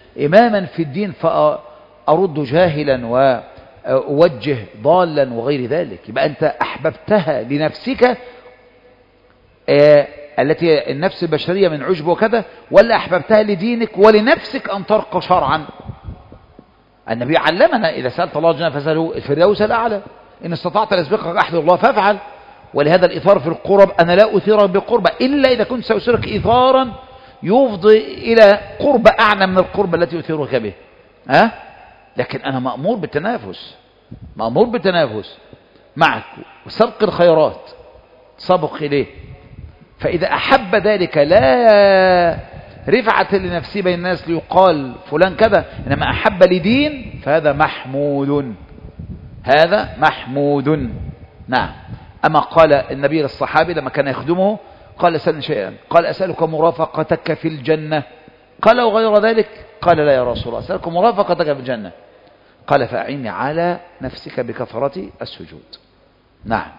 Speaker 1: إماما في الدين فأرد جاهلا وأوجه ضالا وغير ذلك. يبقى أنت أحببتها لنفسك آه التي النفس البشرية من عجب وكذا، ولا أحببتها لدينك ولنفسك أن ترقى شرعا؟ النبي علمنا إذا سألت الله جل فسأله الفردوس الأعلى، إن استطعت لأسبقك أحد الله فافعل. ولهذا الإثار في القرب، أنا لا أثير بقربة إلا إذا كنت سأثيرك إثارا يفضي إلى قربة أعلى من القربة التي أثيرك به. ها؟ لكن أنا مأمور بالتنافس، مأمور بالتنافس معك وسبق الخيرات، سبق إليه. فإذا أحب ذلك لا رفعة لنفسه بين الناس ليقال فلان كذا، إنما أحب لدين فهذا محمود، هذا محمود. نعم. أما قال النبي للصحابي لما كان يخدمه قال سألني شيئا، قال أسألك مرافقتك في الجنة، قال وغير ذلك؟ قال لا يا رسول الله، أسألك مرافقتك في الجنة. قال فأعني على نفسك بكثرة السجود. نعم.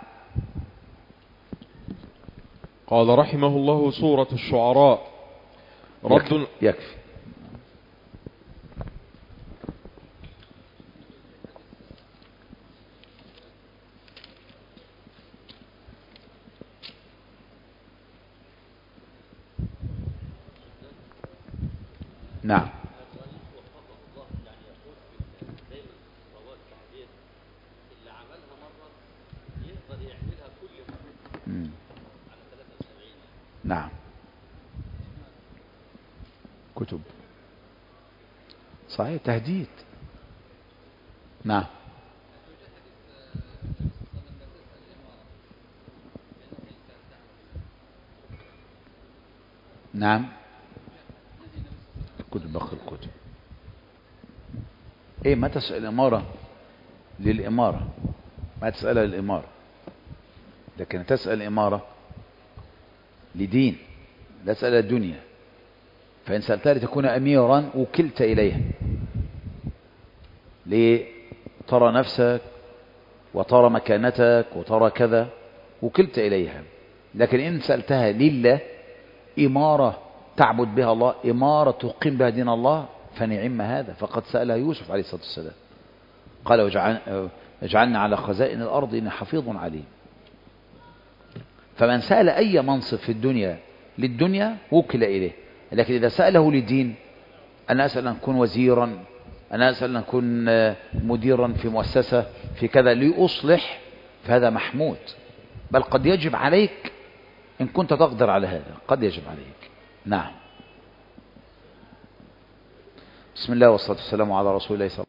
Speaker 2: قال رحمه الله سورة الشعراء رد
Speaker 1: يكفي, يكفي. نعم. نعم. كتب صحيح تهديد. نعم. نعم. كتب بخر الكتب. ايه ما تسأل الإمارة للإمارة، ما تسألها للإمارة، لكن تسأل الإمارة لدين، لا تسأل الدنيا. فإن سألتها لتكون أميرا وكلت إليها لترى نفسك وترى مكانتك وترى كذا، وكلت إليها. لكن إن سألتها لله، إمارة تعبد بها الله، إمارة تقيم بها دين الله، فنعم هذا. فقد سألها يوسف عليه الصلاة والسلام، قال واجعلنا على خزائن الأرض إن حفيظ عليم. فمن سأل أي منصب في الدنيا للدنيا وكل إليه. لكن إذا سأله للدين، أنا أسأل أن أكون وزيرا، أنا أسأل أن أكون مديرا في مؤسسة في كذا لأصلح، فهذا محمود. بل قد يجب عليك إن كنت تقدر على هذا، قد يجب عليك. نعم. بسم الله والصلاة والسلام على رسول الله صلى الله عليه وسلم.